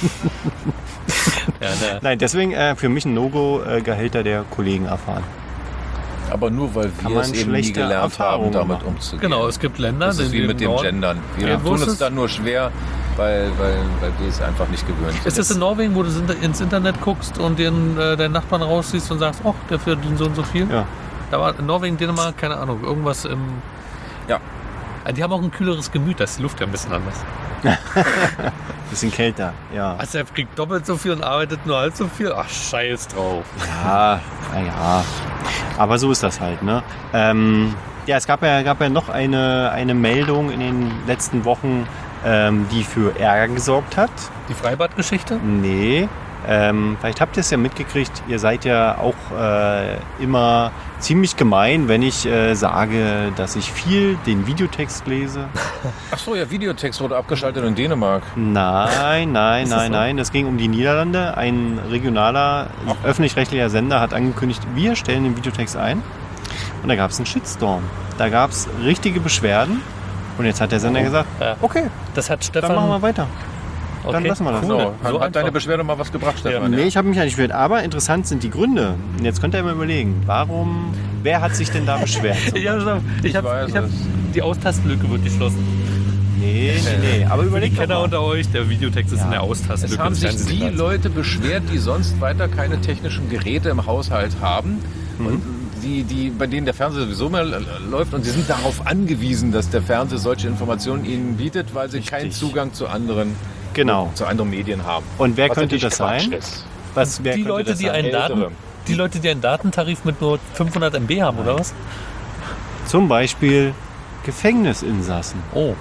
Nein, deswegen für mich ein No-Go, Gehälter der Kollegen erfahren. Aber nur, weil wir es eben nie gelernt haben, damit umzugehen. Genau, es gibt Länder, das ist wie mit dem Gendern. Wir tun uns dann nur schwer, weil die es einfach nicht gewöhnt sind. Ist das in Norwegen, wo du ins Internet guckst und deinen Nachbarn rausziehst und sagst, oh, der verdient so und so viel? Ja. Da war in Norwegen, Dänemark, keine Ahnung, irgendwas im... Ja. Die haben auch ein kühleres Gemüt, da ist die Luft ja ein bisschen anders. Bisschen kälter, ja. Also er kriegt doppelt so viel und arbeitet nur halb so viel? Ach, scheiß drauf. Ja, naja. Aber so ist das halt, ne? Ja, es gab ja noch eine Meldung in den letzten Wochen, die für Ärger gesorgt hat. Die Freibad-Geschichte? Nee. Vielleicht habt ihr es ja mitgekriegt, ihr seid ja auch immer ziemlich gemein, wenn ich sage, dass ich viel den Videotext lese. Ach so, ja, Videotext wurde abgeschaltet in Dänemark. Nein. Das ging um die Niederlande. Ein regionaler, öffentlich-rechtlicher Sender hat angekündigt, wir stellen den Videotext ein. Und da gab es einen Shitstorm. Da gab es richtige Beschwerden. Und jetzt hat der Sender gesagt, okay, das hat Stefan... dann machen wir weiter. Okay, Dann lassen wir das. cool. So, hat deine Beschwerde mal was gebracht, Stefan? Nee, ich habe mich ja nicht beschwert. Aber interessant sind die Gründe. Und jetzt könnt ihr mal überlegen, wer hat sich denn da beschwert? Ich hab die Austastlücke wird geschlossen. Nee. Aber Für die überlegt doch Kenner mal. unter euch, der Videotext ist in der Austastlücke. Es haben des sich die Fernsehsignals. Leute beschwert, die sonst weiter keine technischen Geräte im Haushalt haben. Und bei denen der Fernseher sowieso mehr läuft. Und sie sind darauf angewiesen, dass der Fernseher solche Informationen ihnen bietet, weil sie keinen Zugang zu anderen Medien haben. Und wer könnte das sein? Wer Die könnte Leute, das die sein? einen einen Datentarif mit nur 500 MB haben, oder was? Zum Beispiel Gefängnisinsassen. Oh.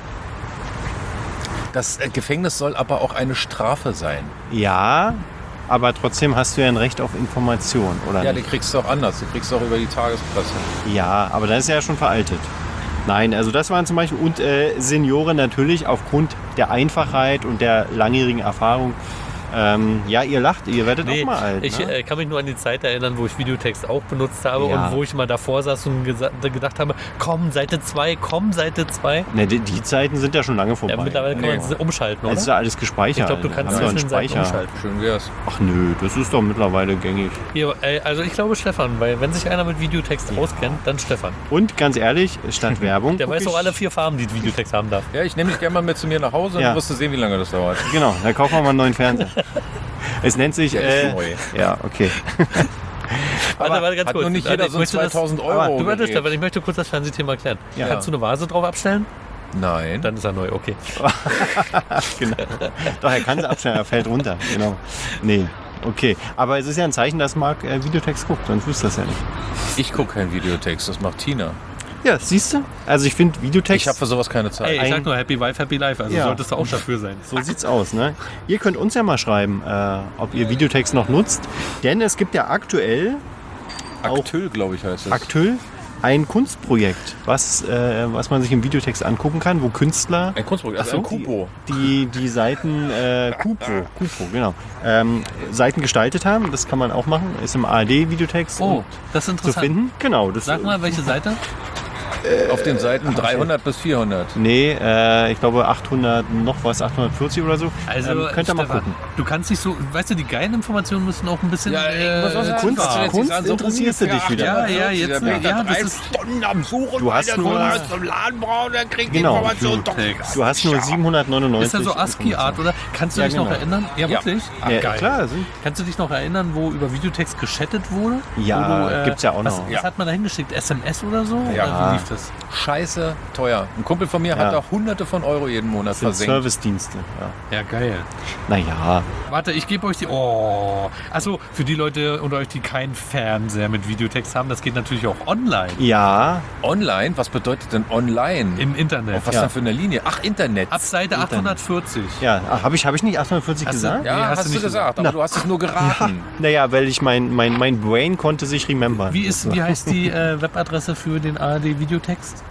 Das Gefängnis soll aber auch eine Strafe sein. Ja, aber trotzdem hast du ja ein Recht auf Information, oder Ja, die nicht? kriegst du auch anders. Die kriegst du auch über die Tagespresse. Ja, aber das ist ja schon veraltet. Nein, also das waren zum Beispiel, und Senioren natürlich aufgrund der Einfachheit und der langjährigen Erfahrung. Ja, ihr lacht, ihr werdet auch mal alt. Ich Ne? kann mich nur an die Zeit erinnern, wo ich Videotext auch benutzt habe Ja. und wo ich mal davor saß und gedacht habe, komm, Seite 2. Ne, die Zeiten sind ja schon lange vorbei. Ja, mittlerweile kann man es umschalten, oder? Es ist ja alles gespeichert. Ich glaube, du kannst Haben wir einen zwischen den Seiten Speicher. umschalten. Schön wär's. Ach nö, das ist doch mittlerweile gängig. Hier, also ich glaube Stefan, weil wenn sich einer mit Videotext auskennt, dann Stefan. Und ganz ehrlich, statt Werbung. Der guck weiß ich- auch alle 4 Farben, die Videotext haben darf. Ja, ich nehme dich gerne mal mit zu mir nach Hause und Ja. du wirst sehen, wie lange das dauert. Genau, dann kaufen wir mal einen neuen Fernseher. Es nennt sich. Der ist neu. Ja, okay. Warte, ganz Hat kurz. nur nicht jeder Ich so ein möchte das- 2.000 aber Euro. Du warte, Gerät. Stefan, ich möchte kurz das Fernsehthema erklären. Ja. Kannst du eine Vase drauf abstellen? Nein. Dann ist er neu, okay. Genau. Doch, er kann es abstellen, er fällt runter. Genau. Nee, okay. Aber es ist ja ein Zeichen, dass Marc Videotext guckt, sonst wüsste das ja nicht. Ich gucke keinen Videotext, das macht Tina. Ja, siehst du? Also ich finde Videotext. Ich habe für sowas keine Zeit. Ey, ich sag nur Happy Wife, Happy Life, also Ja. solltest du auch dafür sein. So sieht's aus, ne? Ihr könnt uns ja mal schreiben, ob ihr Videotext noch nutzt. Denn es gibt ja aktuell Aktyl, glaube ich, heißt es. aktuell ein Kunstprojekt, was man sich im Videotext angucken kann, wo Künstler Ein Kunstprojekt, also ein Kupo. die Seiten Kupo, genau, Seiten gestaltet haben. Das kann man auch machen. Ist im ARD-Videotext Oh, das ist zu interessant. finden. Genau. Das, Sag mal, welche Seite? Auf den Seiten 300 bis 400. Nee, ich glaube 800 noch was, 840 oder so. Also, könnt ihr mal Stefan, gucken. Du kannst nicht so, weißt du, die geilen Informationen müssen auch ein bisschen. Ja, ich muss was sagen, Kunst- das ist Kunst jetzt so interessierst du dich ungefähr wieder. Ja, jetzt, Da bin ich ja, da das 3 ist- Stunden am Suchen, Du hast weil der nur- Kunde aus dem Laden braucht, der kriegt die Genau. Information doch. Du hast nur 799. Ist ja so ASCII-Art, oder? Kannst du Ja, dich noch genau. erinnern? Ja, Ja. wirklich? Ah, Ja, geil. klar. Sind, Kannst du dich noch erinnern, wo über Videotext geschattet wurde? Ja, Wo du, gibt's ja auch was, noch. Was Ja. hat man da hingeschickt? SMS oder so? Ja. Oder wie lief das? Scheiße teuer. Ein Kumpel von mir Ja. hat da Hunderte von Euro jeden Monat sind versenkt. Servicedienste. Ja. Ja, geil. Naja, Warte, ich gebe euch die. Oh. Achso, für die Leute unter euch, die keinen Fernseher mit Videotext haben, das geht natürlich auch online. ja, Online? Was bedeutet denn online? Im Internet. Auf was Ja. denn für eine Linie? Ach, Internet. Ab Seite 840. ja. Habe ich nicht 840 Hast du- gesagt? Ja, Nee, hast hast du du nicht gesagt, aber du hast es nur geraten. Naja, weil ich mein Brain konnte sich remembern. Wie heißt die Webadresse für den ARD-Videotext?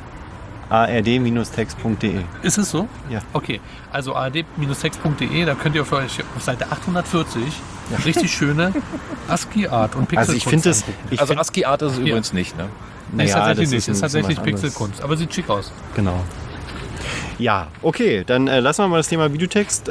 ard-text.de. Ist es so? Ja. Okay, also ard-text.de, da könnt ihr auf Seite 840 richtig schöne ASCII-Art und Pixelkunst Also ich finde es, angucken. ich Also find, ASCII Art ist es übrigens nicht, ne? Nee, ist naja, tatsächlich das nicht, ist ein tatsächlich bisschen was anderes. Pixelkunst, aber sieht schick aus. Genau. Ja, okay, dann lassen wir mal das Thema Videotext.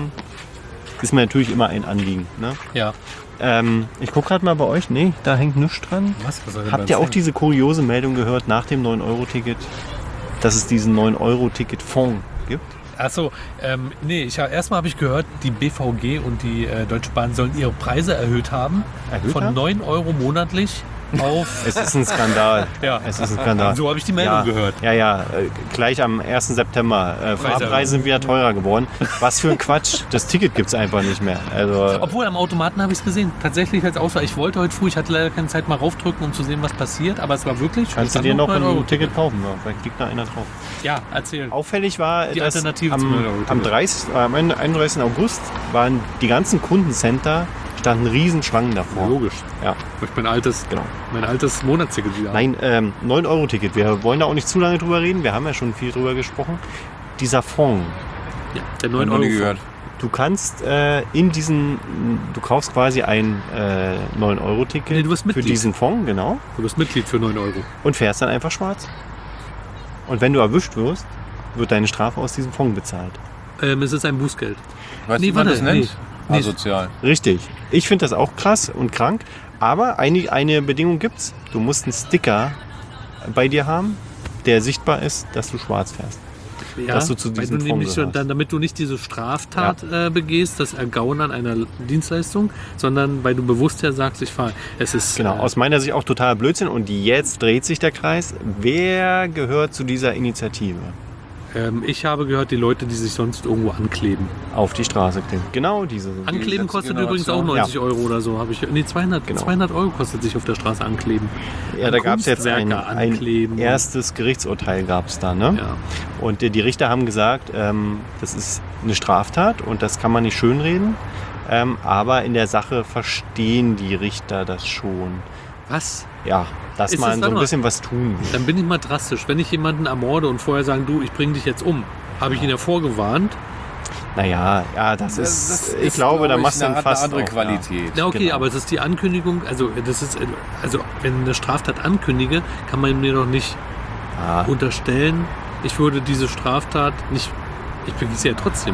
Ist mir natürlich immer ein Anliegen. Ne? Ja. Ich gucke gerade mal bei euch. Nee, da hängt nichts dran. Was soll denn Habt beim ihr auch Singen? diese kuriose Meldung gehört nach dem 9-Euro-Ticket, dass es diesen 9-Euro-Ticket-Fonds gibt? Achso, nee, erstmal habe ich gehört, die BVG und die Deutsche Bahn sollen ihre Preise erhöht haben. Von 9 € monatlich auf... Es ist ein Skandal. Ja. Es ist ein Skandal. So habe ich die Meldung gehört. Ja, gleich am 1. September. Fahrpreise sind wieder teurer geworden. Was für ein Quatsch. Das Ticket gibt es einfach nicht mehr. Also, Obwohl, am Automaten habe ich es gesehen. Tatsächlich als Auswahl. Ich wollte heute früh, ich hatte leider keine Zeit mal raufdrücken, um zu sehen, was passiert. Aber es war wirklich... kannst du dir noch ein Ticket kaufen? Ja, vielleicht liegt da einer drauf. Ja, erzähl. Auffällig war, Die dass Alternative am, zum 9-Euro-Ticket. am 31. August waren die ganzen Kundencenter, standen riesen Schlangen davor. Logisch. Ja. Ich mein altes Monatsticket wieder. Nein, 9-Euro-Ticket. Wir wollen da auch nicht zu lange drüber reden. Wir haben ja schon viel drüber gesprochen. Dieser Fonds. Ja, der 9-Euro-Fonds. Du kannst du kaufst quasi ein 9-Euro-Ticket Nee, du bist für Mitglied. diesen Fonds, genau, Du bist Mitglied für 9 €. und fährst dann einfach schwarz. Und wenn du erwischt wirst, wird deine Strafe aus diesem Fonds bezahlt. Es ist ein Bußgeld. Weißt Nee, du, wie man warte, das nennt? nee. Asozial. Richtig. Ich finde das auch krass und krank. Aber eine Bedingung gibt's. Du musst einen Sticker bei dir haben, der sichtbar ist, dass du schwarz fährst. Ja, dass du zu diesem weil du nämlich Fonds schon, gehörst. damit du nicht diese Straftat begehst, das Ergaunern einer Dienstleistung, sondern weil du bewusst ja sagst, ich fahre. Es ist Genau, aus meiner Sicht auch totaler Blödsinn. Und jetzt dreht sich der Kreis. Wer gehört zu dieser Initiative? ich habe gehört, die Leute, die sich sonst irgendwo ankleben. Auf die Straße kleben. Genau diese. Ankleben letzte kostet übrigens auch Generation. 90 € oder so. Habe ich, nee, 200, Genau. 200 € kostet sich auf der Straße ankleben. Ja, da gab es jetzt ein Kunstwerke ankleben. erstes Gerichtsurteil gab's da, ne? Ja. Und die Richter haben gesagt, das ist eine Straftat und das kann man nicht schönreden. Aber in der Sache verstehen die Richter das schon. Was? Ja, dass Ist man das- so warte ein mal. bisschen was tun will. Dann bin ich mal drastisch. Wenn ich jemanden ermorde und vorher sagen, du, ich bringe dich jetzt um, habe ich ihn ja vorgewarnt. Naja, ja, das ist, ich glaube, da machst du eine fast andere auch, Qualität. Ja, okay, Genau. aber es ist die Ankündigung, also wenn ich eine Straftat ankündige, kann man mir doch nicht Ja. unterstellen, ich würde diese Straftat nicht, ich begehe sie ja trotzdem.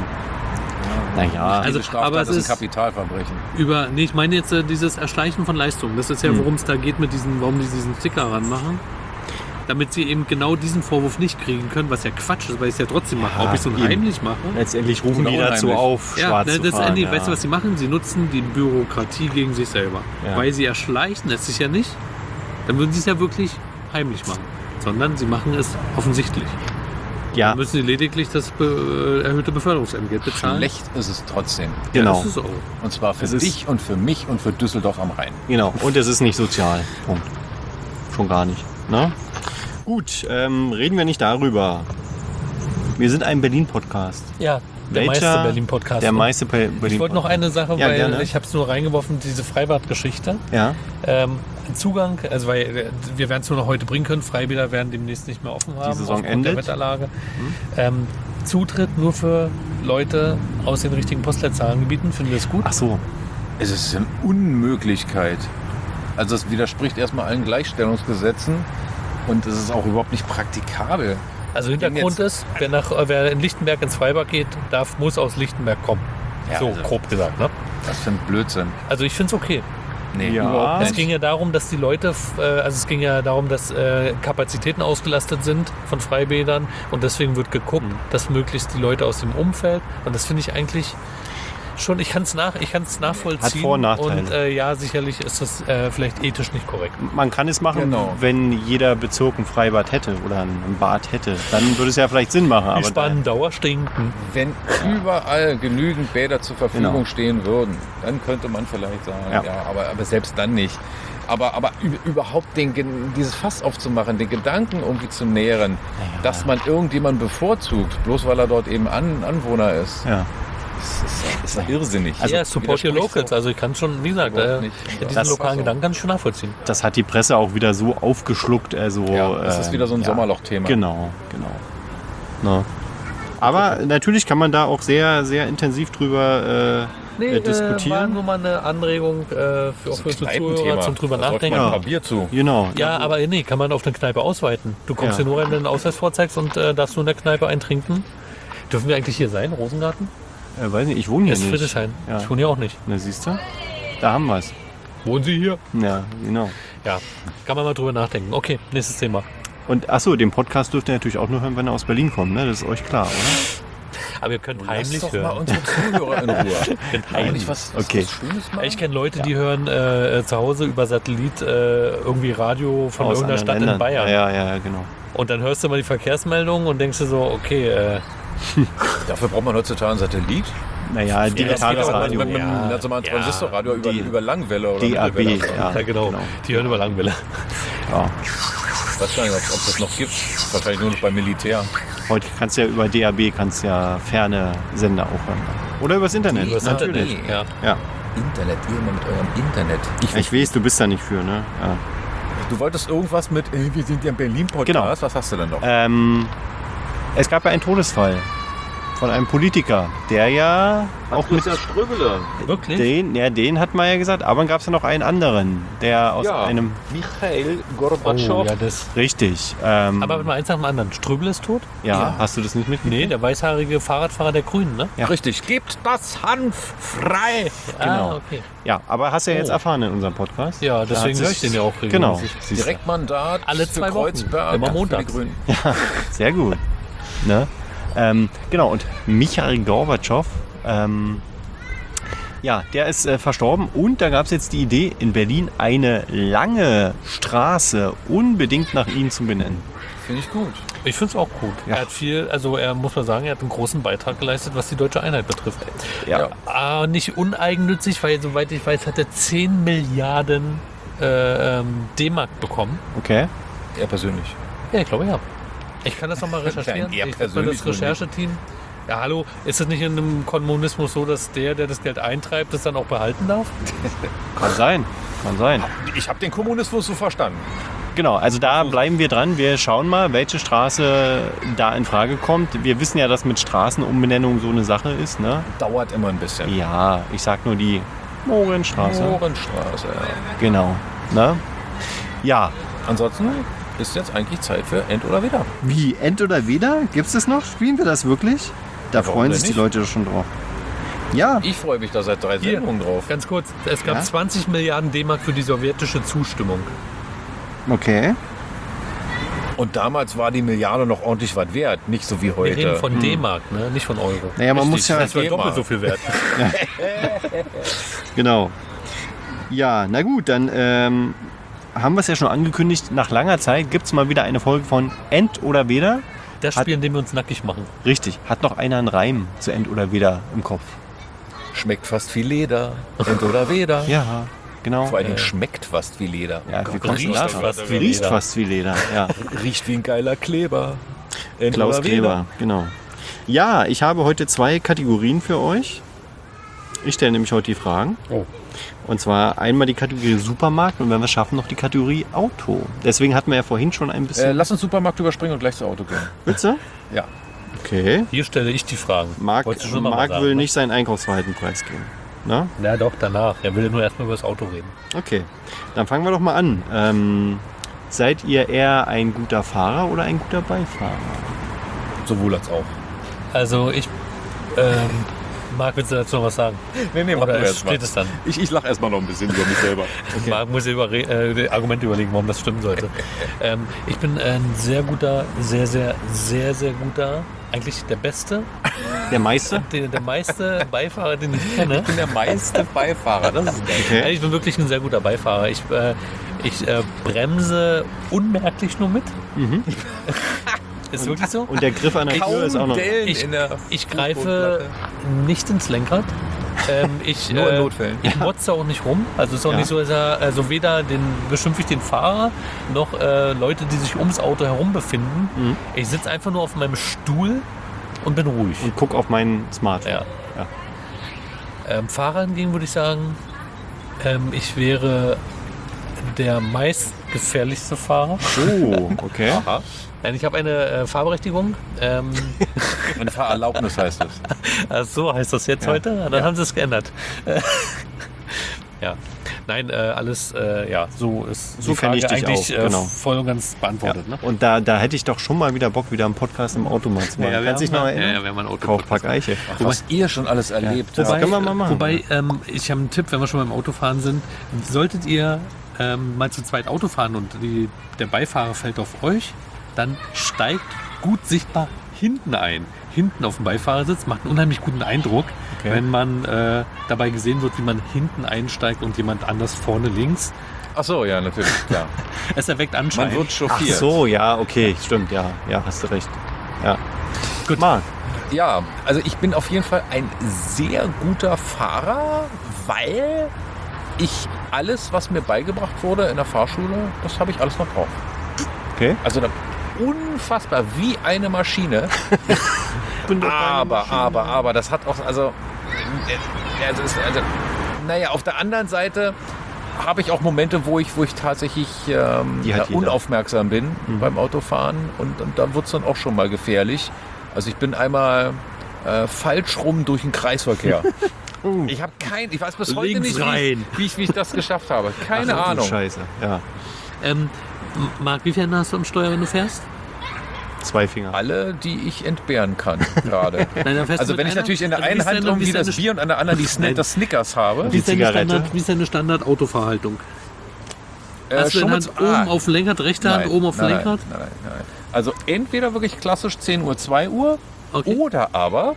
Naja, Also, Diese Straftat aber es ist ein ist- Kapitalverbrechen. Nee, ich meine jetzt dieses Erschleichen von Leistungen. Das ist ja, worum es da geht warum die diesen Sticker ranmachen. Damit sie eben genau diesen Vorwurf nicht kriegen können, was ja Quatsch ist, weil ich es ja trotzdem mache. Ja, Ob ich so eben. heimlich mache. letztendlich rufen Oder die dazu unheimlich. auf, Ja, schwarz ne, zu das fahren. Ende, weißt du, was sie machen? Sie nutzen die Bürokratie gegen sich selber. Ja. Weil sie erschleichen es sich ja nicht, dann würden sie es ja wirklich heimlich machen. Sondern sie machen es offensichtlich. Ja, Dann müssen sie lediglich das erhöhte Beförderungsentgelt bezahlen. Schlecht ist es trotzdem. Ja, genau. das ist auch. Und zwar für Es ist- dich und für mich und für Düsseldorf am Rhein. Genau, und es ist nicht sozial. Punkt. Schon gar nicht. Ne? Gut, reden wir nicht darüber. Wir sind ein Berlin-Podcast. Ja, der Welcher- meiste Berlin-Podcast. Der ne? meiste Berlin-Podcast. Ich wollte noch eine Sache, Ja, weil gerne. ich habe es nur reingeworfen, diese Freibad-Geschichte. Ja, Zugang, also weil wir werden es nur noch heute bringen können, Freibäder werden demnächst nicht mehr offen haben. Saison aufgrund endet. der Wetterlage. Zutritt nur für Leute aus den richtigen Postleitzahlengebieten, finden wir es gut? ach so. Es ist eine Unmöglichkeit. Also es widerspricht erstmal allen Gleichstellungsgesetzen und es ist auch überhaupt nicht praktikabel. Also Hintergrund ist, wer in Lichtenberg ins Freibad geht, muss aus Lichtenberg kommen. Ja, so also- grob gesagt. Ne? Das für ein Blödsinn. Also ich finde es okay. Nee, Ja. überhaupt Es nicht. ging ja darum, dass die Leute, dass Kapazitäten ausgelastet sind von Freibädern und deswegen wird geguckt, dass möglichst die Leute aus dem Umfeld, und das finde ich eigentlich schon, ich kann es nachvollziehen. Hat Vor- und Nachteile. Und ja, sicherlich ist das vielleicht ethisch nicht korrekt. Man kann es machen, Genau. wenn jeder Bezirk ein Freibad hätte oder ein Bad hätte. Dann würde es ja vielleicht Sinn machen. Die Aber Spannen dauerstinken. Wenn überall genügend Bäder zur Verfügung Genau. stehen würden, dann könnte man vielleicht sagen, Ja. ja, aber selbst dann nicht. Aber überhaupt dieses Fass aufzumachen, den Gedanken irgendwie zu nähren, dass man irgendjemanden bevorzugt, bloß weil er dort eben Anwohner ist, ja. ist irrsinnig. Also, Ja, support your widerspricht locals. so Also ich kann schon, wie gesagt, überhaupt nicht. diesen Das- lokalen Gedanken kann ich schon nachvollziehen. Das hat die Presse auch wieder so aufgeschluckt. Also, Ja, das ist wieder so ein ja. Sommerloch-Thema. Genau. Na. Aber natürlich kann man da auch sehr, sehr intensiv drüber war diskutieren. nur mal eine Anregung für unsere Zuhörer zum drüber Da säuft man nachdenken. ein paar Bier zu. Genau. Ja, aber nee, kann man auf eine Kneipe ausweiten. Du kommst Ja. hier nur rein, wenn du einen Ausweis vorzeigst und darfst nur in der Kneipe eintrinken. Dürfen wir eigentlich hier sein, Rosengarten? Weiß nicht, ich wohne hier Das ist nicht. Friedrichshain. Ja. Ich wohne hier auch nicht. Na, siehst du? Da haben wir es. Wohnen Sie hier? Ja, genau. Ja, kann man mal drüber nachdenken. Okay, nächstes Thema. Und achso, den Podcast dürft ihr natürlich auch nur hören, wenn er aus Berlin kommt, ne? Das ist euch klar, oder? Aber ihr könnt Lass heimlich doch mal hören. unsere Zuhörer in Ruhe. Könnt Kann man heimlich. nicht was Okay. Schönes machen? Ich kenne Leute, die hören zu Hause über Satellit irgendwie Radio von Aus irgendeiner anderen Stadt in Ländern. Bayern. Ja, genau. Und dann hörst du mal die Verkehrsmeldungen und denkst dir so, okay, Dafür braucht man heutzutage einen Satellit. Naja, digitales Mit Radio. einem Ja. ganz normalen Ja. Transistorradio Die- über Langwelle oder DAB, Mittelwelle. ja. ja genau, die hören über Langwelle. Ja. Ich weiß gar nicht, ob das noch gibt. Wahrscheinlich nur noch beim Militär. Heute kannst du ja über DAB ferne Sender auch hören. Oder übers Internet. Übers Natürlich. Internet. Ja. Ja. Internet, ihr immer mit eurem Internet. Ich weiß, du bist da nicht für, ne? Ja. Du wolltest irgendwas mit, wir sind ja im Berlin-Podcast. Genau. Was hast du denn noch? Es gab ja einen Todesfall von einem Politiker, der ja auch mit Ströbele. Wirklich? den hat man ja gesagt, aber dann gab es ja noch einen anderen, der aus Ja, einem Michail Oh, Gorbatschow. ja, das. richtig. Aber mal eins nach dem anderen. Ströbel ist tot? ja, hast du das nicht mitgekriegt? Nee, der weißhaarige Fahrradfahrer der Grünen, ne? Ja. Richtig, gebt das Hanf frei. Genau. Ah, okay. Ja, aber hast du ja jetzt Oh. erfahren in unserem Podcast. Ja, Da deswegen hat höre sich- ich den ja auch Genau. regelmäßig. siehst du. Direktmandat Alle für 2 Wochen. Kreuzberg Immer für die montags. Grünen. Sehr gut. Ne? Genau, und Michail Gorbatschow, ja, der ist verstorben und da gab es jetzt die Idee, in Berlin eine lange Straße unbedingt nach ihm zu benennen. Finde ich gut. Ich finde es auch gut. Ja. Er hat viel, also er muss man sagen, er hat einen großen Beitrag geleistet, was die deutsche Einheit betrifft. Ja, Ja. Nicht uneigennützig, weil soweit ich weiß, hat er 10 Milliarden D-Mark bekommen. okay. Er persönlich. Ja, ich glaube ja. Ich kann das nochmal recherchieren. Nein, er Ich würde mal persönlich das Rechercheteam. Ja, hallo, ist es nicht in einem Kommunismus so, dass der das Geld eintreibt, das dann auch behalten darf? Kann sein. Kann sein. Ich habe den Kommunismus so verstanden. Genau, also da bleiben wir dran. Wir schauen mal, welche Straße da in Frage kommt. Wir wissen ja, dass mit Straßenumbenennung so eine Sache ist, ne? Dauert immer ein bisschen. Ja, ich sag nur die Mohrenstraße. Mohrenstraße, ja. Genau. Ne? Ja. Ansonsten ist jetzt eigentlich Zeit für End oder Wieder. Wie? End oder Weder? Gibt's das noch? Spielen wir das wirklich? Da Warum freuen denn sich die nicht? Leute doch schon drauf. Ja. Ich freue mich da seit 3 Hier. Sendungen drauf. Ganz kurz, es gab Ja? 20 Milliarden D-Mark für die sowjetische Zustimmung. Okay. Und damals war die Milliarde noch ordentlich was wert. Nicht so wie Wir heute. reden von D-Mark, ne? Nicht von Euro. Naja, man Richtig, muss ja. Das war D-Mark. doppelt so viel wert. Genau. Ja, na gut, dann haben wir es ja schon angekündigt. Nach langer Zeit gibt es mal wieder eine Folge von End oder Weder. Das Spiel, in dem wir uns nackig machen. Richtig. Hat noch einer einen Reim zu End oder Weder im Kopf? Schmeckt fast wie Leder. End oder Weder. Ja, genau. Vor allen Dingen schmeckt fast wie Leder. Ja, wie kommst du riecht da fast drauf? wie Riecht Leder. fast wie Leder. Ja. Riecht wie ein geiler Kleber. End Klaus oder Kleber, genau. Ja, ich habe heute 2 Kategorien für euch. Ich stelle nämlich heute die Fragen. Oh. Und zwar einmal die Kategorie Supermarkt und wenn wir es schaffen, noch die Kategorie Auto. Deswegen hatten wir ja vorhin schon ein bisschen... Lass uns Supermarkt überspringen und gleich zu Auto gehen. Willst du? Ja. Okay. Hier stelle ich die Fragen. Marc Wolltest du schon mal sagen, will ne? nicht sein Einkaufsverhalten preisgeben. Na? Ja, doch, danach. Er will nur erstmal über das Auto reden. Okay. Dann fangen wir doch mal an. Seid ihr eher ein guter Fahrer oder ein guter Beifahrer? Sowohl als auch. Also ich, Marc, willst du dazu noch was sagen? Nee, Oder steht es dann? Ich lache erstmal noch ein bisschen über mich selber. Marc muss ja Argumente überlegen, warum das stimmen sollte. Ich bin ein sehr guter, sehr, sehr, sehr, sehr guter, eigentlich der Beste, Der Meister? der meiste Beifahrer, den ich kenne. Ich bin der meiste Beifahrer. Das ist geil. Okay. Ich bin wirklich ein sehr guter Beifahrer. Ich bremse unmerklich nur mit. Ist wirklich so? Und der Griff an der Tür ist auch noch... Dellen Ich- in der Ich greife Fußbodenplatte. nicht ins Lenkrad. Nur in Notfällen. Ich motze auch nicht rum. Also es ist auch Ja. nicht so, dass also weder beschimpfe ich den Fahrer noch Leute, die sich ums Auto herum befinden. Mhm. Ich sitze einfach nur auf meinem Stuhl und bin ruhig. Und guck auf mein Smartphone. Ja. Ja. Fahrer hingegen würde ich sagen, ich wäre der meistgefährlichste Fahrer. Oh, okay. Aha. Nein, ich habe eine Fahrberechtigung. Eine Fahrerlaubnis heißt es. So heißt das jetzt Ja. heute. Na, dann haben sie es geändert. Ja. Nein, alles, ja, so ist So die kenn ich Frage dich eigentlich auch, genau. voll und ganz beantwortet. Ne? Und da hätte ich doch schon mal wieder Bock, wieder einen Podcast im Auto mal zu machen. Kannst du dich noch erinnern? Ja, wir haben ein Auto. Kaufpark Eiche. Was ihr schon alles erlebt Das habt. können wir mal machen. Wobei ich habe einen Tipp, wenn wir schon beim Autofahren sind. Solltet ihr mal zu zweit Auto fahren und der Beifahrer fällt auf euch, dann steigt gut sichtbar hinten ein. hinten auf dem Beifahrersitz. Macht einen unheimlich guten Eindruck, Okay. wenn man dabei gesehen wird, wie man hinten einsteigt und jemand anders vorne links. Ach so, ja, natürlich, klar. Es erweckt Anschein. Man wird Ach chauffiert. so, ja, okay, stimmt, ja, hast du recht. Ja. Gut. Marc, Ja, also ich bin auf jeden Fall ein sehr guter Fahrer, weil ich alles, was mir beigebracht wurde in der Fahrschule, das habe ich alles noch drauf. okay. Also unfassbar, wie eine Maschine. Aber, das hat auch, naja, auf der anderen Seite habe ich auch Momente, wo ich tatsächlich Die hat jeder. unaufmerksam bin beim Autofahren und da wird es dann auch schon mal gefährlich. Also ich bin einmal falsch rum durch den Kreisverkehr. Ich weiß bis heute Links nicht, rein. wie ich das geschafft habe. Keine Ach, du Ahnung. Scheiße, ja. Marc, wie viel hast du am Steuer, wenn du fährst? 2 Finger. Alle, die ich entbehren kann gerade. Nein, dann fährst Also du wenn mit ich natürlich in der also wie einen ist Hand deine- irgendwie wie ist das deine- Bier und an der anderen das Snickers habe. Wie ist deine Zigarette? Standard, wie ist deine Standard-Autofahrhaltung? Hast du schon deine mit- Hand oben auf dem Lenkrad, rechte Hand oben auf dem Lenkrad? Nein. Also entweder wirklich klassisch 10 Uhr, 2 Uhr Okay. oder aber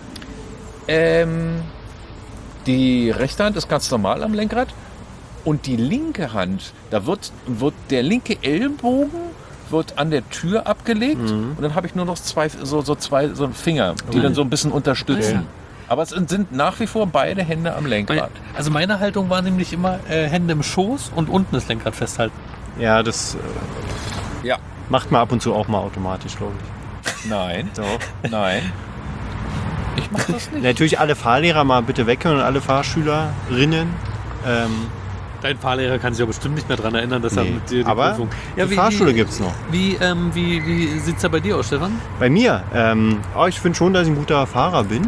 die rechte Hand ist ganz normal am Lenkrad und die linke Hand, da wird der linke Ellenbogen wird an der Tür abgelegt und dann habe ich nur noch zwei Finger, die dann so ein bisschen unterstützen. Okay. Aber es sind nach wie vor beide Hände am Lenkrad. Also meine Haltung war nämlich immer Hände im Schoß und unten das Lenkrad festhalten. Ja, das Ja, macht man ab und zu auch mal automatisch, glaube ich. nein, Doch. nein. Ich mache das nicht. Natürlich alle Fahrlehrer mal bitte weghören und alle Fahrschülerinnen. Dein Fahrlehrer kann sich ja bestimmt nicht mehr daran erinnern, dass er Nee, mit dir die aber Prüfung... die Fahrschule gibt's noch. Wie sieht es da bei dir aus, Stefan? Bei mir, ich finde schon, dass ich ein guter Fahrer bin.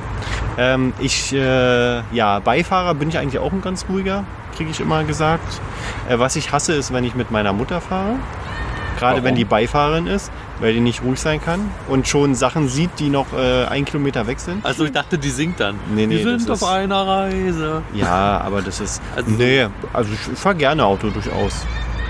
Beifahrer bin ich eigentlich auch ein ganz ruhiger, kriege ich immer gesagt. Was ich hasse, ist, wenn ich mit meiner Mutter fahre. Gerade Warum? wenn die Beifahrerin ist, weil die nicht ruhig sein kann und schon Sachen sieht, die noch 1 Kilometer weg sind. Also ich dachte, die singt dann. Nee, Wir sind das auf ist- einer Reise. Ja, aber das ist... Also- also ich fahre gerne Auto, durchaus.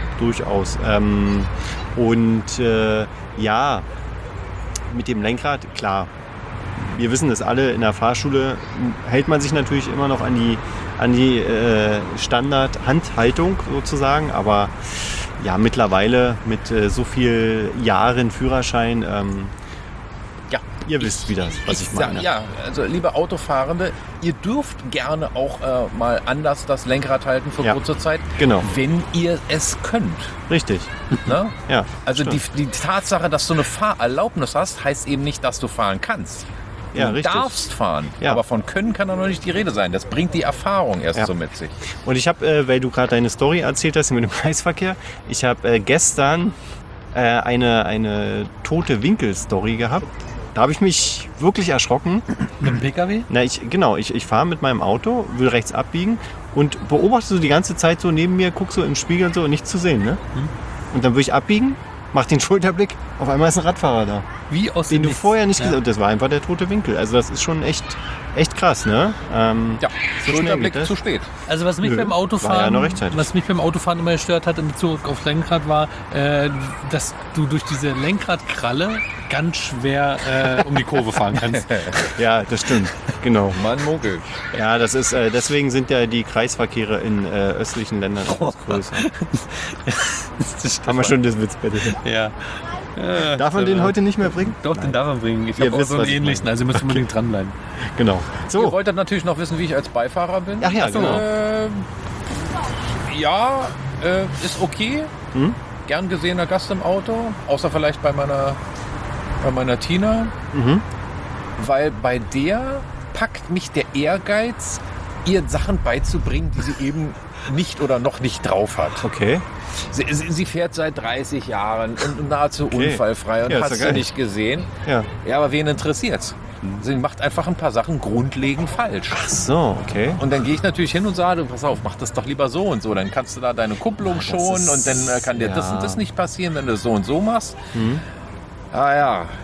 Mit dem Lenkrad, klar. Wir wissen das alle, in der Fahrschule hält man sich natürlich immer noch an die Standard-Handhaltung sozusagen, aber ja, mittlerweile mit so viel Jahren Führerschein, Ja, ihr wisst, was ich meine. Ja, also liebe Autofahrende, ihr dürft gerne auch mal anders das Lenkrad halten für Ja. kurze Zeit, Genau, wenn ihr es könnt. richtig. Ne? Ja, Also stimmt. die Tatsache, dass du eine Fahrerlaubnis hast, heißt eben nicht, dass du fahren kannst. Du Ja, richtig. darfst fahren, Ja. aber von Können kann da noch nicht die Rede sein. Das bringt die Erfahrung erst Ja. so mit sich. Und ich habe, weil du gerade deine Story erzählt hast mit dem Kreisverkehr, ich habe gestern eine tote Winkel-Story gehabt. Da habe ich mich wirklich erschrocken. Mit dem PKW? Na, ich fahre mit meinem Auto, will rechts abbiegen und beobachte so die ganze Zeit so neben mir, guck so im Spiegel und so, nichts zu sehen. Ne? Und dann will ich abbiegen, mach den Schulterblick, auf einmal ist ein Radfahrer da, Wie aus den dem du Nichts. vorher nicht Ja. gesehen hast. Das war einfach der tote Winkel. Also das ist schon echt krass, ne? Ja, so schnell Schulterblick geht das. zu spät. Also was mich Nö, beim war ja Autofahren, noch rechtzeitig. was mich beim Autofahren immer gestört hat in Bezug auf Lenkrad war, dass du durch diese Lenkradkralle ganz schwer um die Kurve fahren kannst. Ja, das stimmt. Genau. Man munkelt. Ja, das ist, deswegen sind ja die Kreisverkehre in östlichen Ländern etwas größer. Haben wir schon das Witz bitte. Ja. Darf man den heute nicht mehr bringen? Doch, den darf man bringen. Ich Ihr habe auch wisst, so einen was ich ähnlichen, meine. also ihr müsst unbedingt dranbleiben. Genau. Ihr So, wolltet natürlich noch wissen, wie ich als Beifahrer bin. Ach ja, genau. Ist okay. Hm? Gern gesehener Gast im Auto, außer vielleicht bei meiner Tina, Mhm. weil bei der packt mich der Ehrgeiz, ihr Sachen beizubringen, die sie eben nicht oder noch nicht drauf hat. Okay. Sie fährt seit 30 Jahren und nahezu Okay. unfallfrei und Ja, ist hast ja sie geil. nicht gesehen. Ja. Ja, aber wen interessiert's? Sie macht einfach ein paar Sachen grundlegend falsch. Ach so, okay. Und dann gehe ich natürlich hin und sage, pass auf, mach das doch lieber so und so. Dann kannst du da deine Kupplung schonen ist- und dann kann dir das ja. und das nicht passieren, wenn du es so und so machst. Mhm. Ah ja,